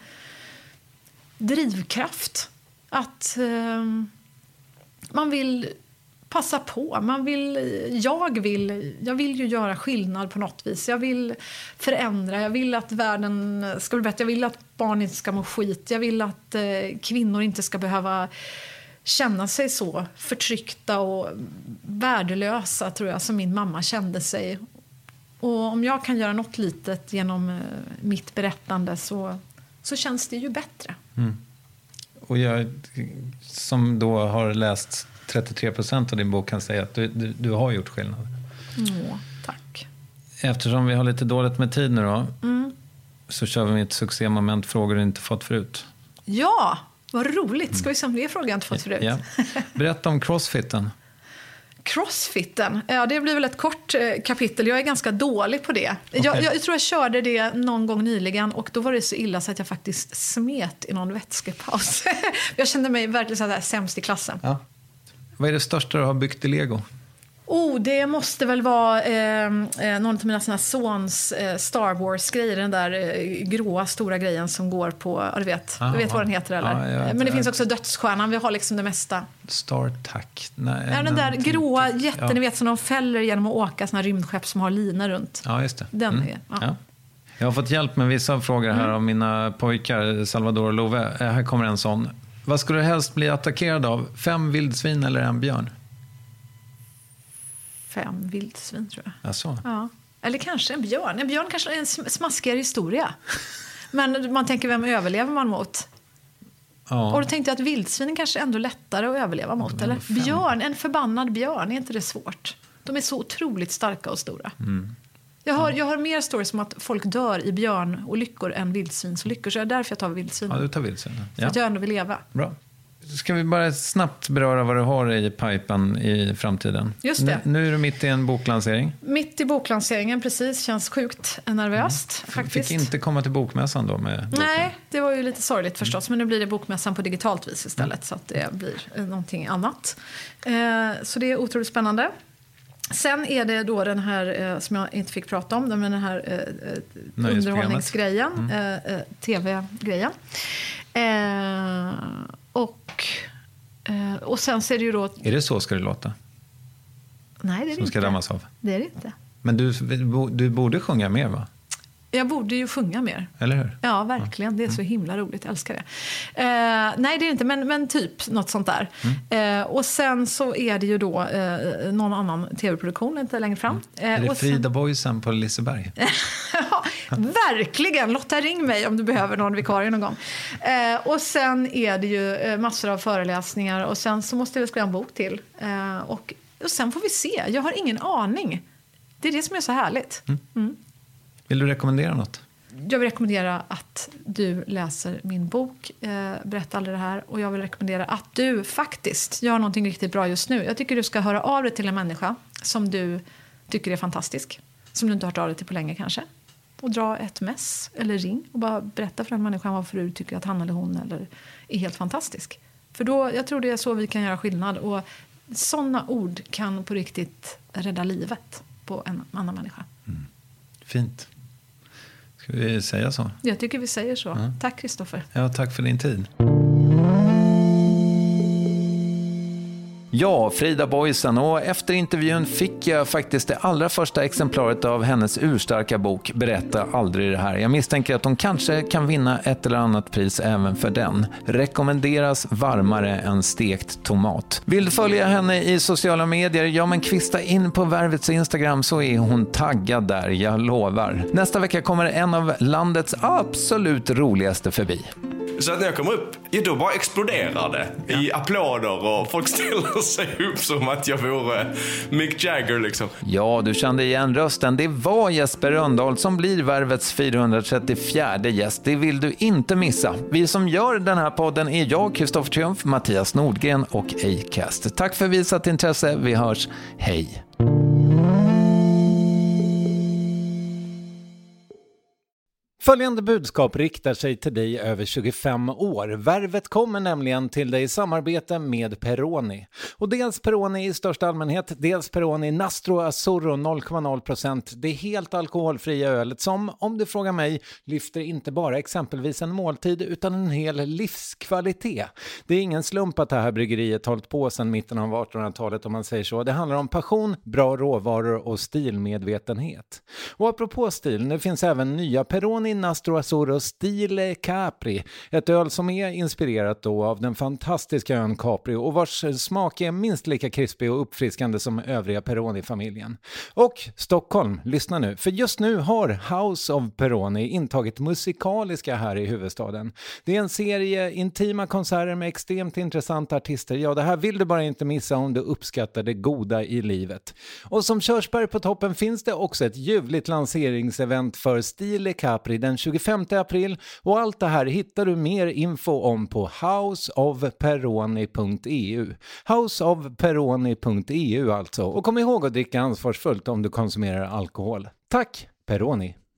drivkraft. Att eh, man vill... passa på. Man vill, jag, vill, jag vill ju göra skillnad på något vis. Jag vill förändra. Jag vill att världen ska bli bättre. Jag vill att barn inte ska må skit. Jag vill att eh, kvinnor inte ska behöva känna sig så förtryckta och värdelösa, tror jag, som min mamma kände sig. Och om jag kan göra något litet genom eh, mitt berättande så, så känns det ju bättre. Mm. Och jag som då har läst trettiotre procent av din bok kan säga att du, du, du har gjort skillnad. Åh, tack. Eftersom vi har lite dåligt med tid nu då. Mm. Så kör vi med ett succémoment, frågor du inte fått förut. Ja, vad roligt. Ska vi se om det är frågor jag inte fått förut? Ja. Berätta om crossfiten. Crossfitten, ja det blir väl ett kort eh, kapitel. Jag är ganska dålig på det. Okay. Jag, jag tror jag körde det någon gång nyligen och då var det så illa så att jag faktiskt smet i någon vätskepaus. Jag kände mig verkligen så här sämst i klassen. Ja. Vad är det största du har byggt i Lego? Oh, det måste väl vara eh, någon av mina såna sons eh, Star Wars-grejer. Den där eh, gråa stora grejen som går på, ja, du vet, ah, du vet vad den heter eller? Ah, vet, Men det jag... finns också dödsstjärnan, vi har liksom det mesta. Star Trek. Nej, ja, den där gråa jätten, ja. Ni vet som de fäller genom att åka såna rymdskepp som har lina runt. Ja, just det. Den mm. är, ja. Ja. Jag har fått hjälp med vissa frågor här mm. av mina pojkar, Salvador och Love. Här kommer en sån. Vad skulle du helst bli attackerad av? Fem vildsvin eller en björn? Fem vildsvin tror jag. Alltså. Ja. Eller kanske en björn. En björn kanske är en smaskigare historia. Men man tänker, vem överlever man mot? Ja. Och då tänkte jag att vildsvinen kanske är ändå lättare att överleva mot. Eller? Björn, en förbannad björn, är inte det svårt? De är så otroligt starka och stora. Mm. Jag har, jag har mer stories om att folk dör i björnolyckor än vildsvinsolyckor. Så det är därför jag tar vildsvin. Ja, du tar vildsvin. För ja. att jag ändå vill leva. Bra. Ska vi bara snabbt beröra vad du har i pipen i framtiden? Just det. Nu, nu är du mitt i en boklansering. Mitt i boklanseringen, precis. Känns sjukt nervöst, mm. faktiskt. Fick inte komma till bokmässan då med boken? Nej, det var ju lite sorgligt förstås. Men nu blir det bokmässan på digitalt vis istället. Mm. Så att det blir någonting annat. Eh, så det är otroligt spännande. Sen är det då den här eh, som jag inte fick prata om, den här eh, underhållningsgrejen, mm. eh, tv-grejen. Eh, och, eh, och sen så är det ju då... Är det så ska det låta? Nej, det är det som inte. Ska dammas av? Det är det inte. Men du, du borde sjunga mer, va? Jag borde ju sjunga mer. Eller hur? Ja, verkligen. Det är så himla roligt. Jag älskar det. Eh, nej, det är inte. Men, men typ något sånt där. Mm. Eh, och sen så är det ju då eh, någon annan tv-produktion inte längre fram. Mm. Är det Frida Boysen på Liseberg? Ja, verkligen. Lotta, ring mig om du behöver någon vikarie någon gång. Eh, och sen är det ju massor av föreläsningar. Och sen så måste jag skriva en bok till. Eh, och, och sen får vi se. Jag har ingen aning. Det är det som är så härligt. Mm. Mm. Vill du rekommendera något? Jag vill rekommendera att du läser min bok, eh, Berätta aldrig det här. Och jag vill rekommendera att du faktiskt gör någonting riktigt bra just nu. Jag tycker du ska höra av dig till en människa som du tycker är fantastisk. Som du inte har hört av dig till på länge kanske. Och dra ett mess eller ring och bara berätta för den människan varför du tycker att han eller hon eller är helt fantastisk. För då, jag tror det är så vi kan göra skillnad. Och sådana ord kan på riktigt rädda livet på en annan människa. Mm. Fint. Ska vi säga så? Jag tycker vi säger så. Ja. Tack, Kristoffer. Ja, tack för din tid. Ja, Frida Boysen, och efter intervjun fick jag faktiskt det allra första exemplaret av hennes urstarka bok Berätta aldrig det här. Jag misstänker att hon kanske kan vinna ett eller annat pris även för den. Rekommenderas varmare än stekt tomat. Vill du följa henne i sociala medier? Ja, men kvista in på Värvets Instagram så är hon taggad där, jag lovar. Nästa vecka kommer en av landets absolut roligaste förbi. Så att när jag kommer upp, ja, då bara exploderar det ja. i applåder och folk ställer sig upp som att jag vore Mick Jagger liksom. Ja, du kände igen rösten. Det var Jesper Rönndahl som blir Värvets fyrahundratrettiofjärde gäst. Det vill du inte missa. Vi som gör den här podden är jag, Kristoffer Triumf, Mattias Nordgren och Acast. Tack för visat intresse. Vi hörs. Hej! Följande budskap riktar sig till dig över tjugofem år. Värvet kommer nämligen till dig i samarbete med Peroni. Och dels Peroni i största allmänhet, dels Peroni Nastro Azzurro noll komma noll procent. Det helt alkoholfria ölet som, om du frågar mig, lyfter inte bara exempelvis en måltid utan en hel livskvalitet. Det är ingen slump att det här bryggeriet hållit på sedan mitten av artonhundratalet om man säger så. Det handlar om passion, bra råvaror och stilmedvetenhet. Och apropå stil, nu finns även nya Peroni Nastro Azzurro Stile Capri. Ett öl som är inspirerat då av den fantastiska ön Capri och vars smak är minst lika krispig och uppfriskande som övriga Peroni-familjen. Och Stockholm, lyssna nu. För just nu har House of Peroni intagit musikaliska här i huvudstaden. Det är en serie intima konserter med extremt intressanta artister. Ja, det här vill du bara inte missa om du uppskattar det goda i livet. Och som körsbär på toppen finns det också ett ljuvligt lanseringsevent för Stile Capri den tjugofemte april och allt det här hittar du mer info om på house of peroni punkt e u. house of peroni punkt e u alltså. Och kom ihåg att dricka ansvarsfullt om du konsumerar alkohol. Tack, Peroni!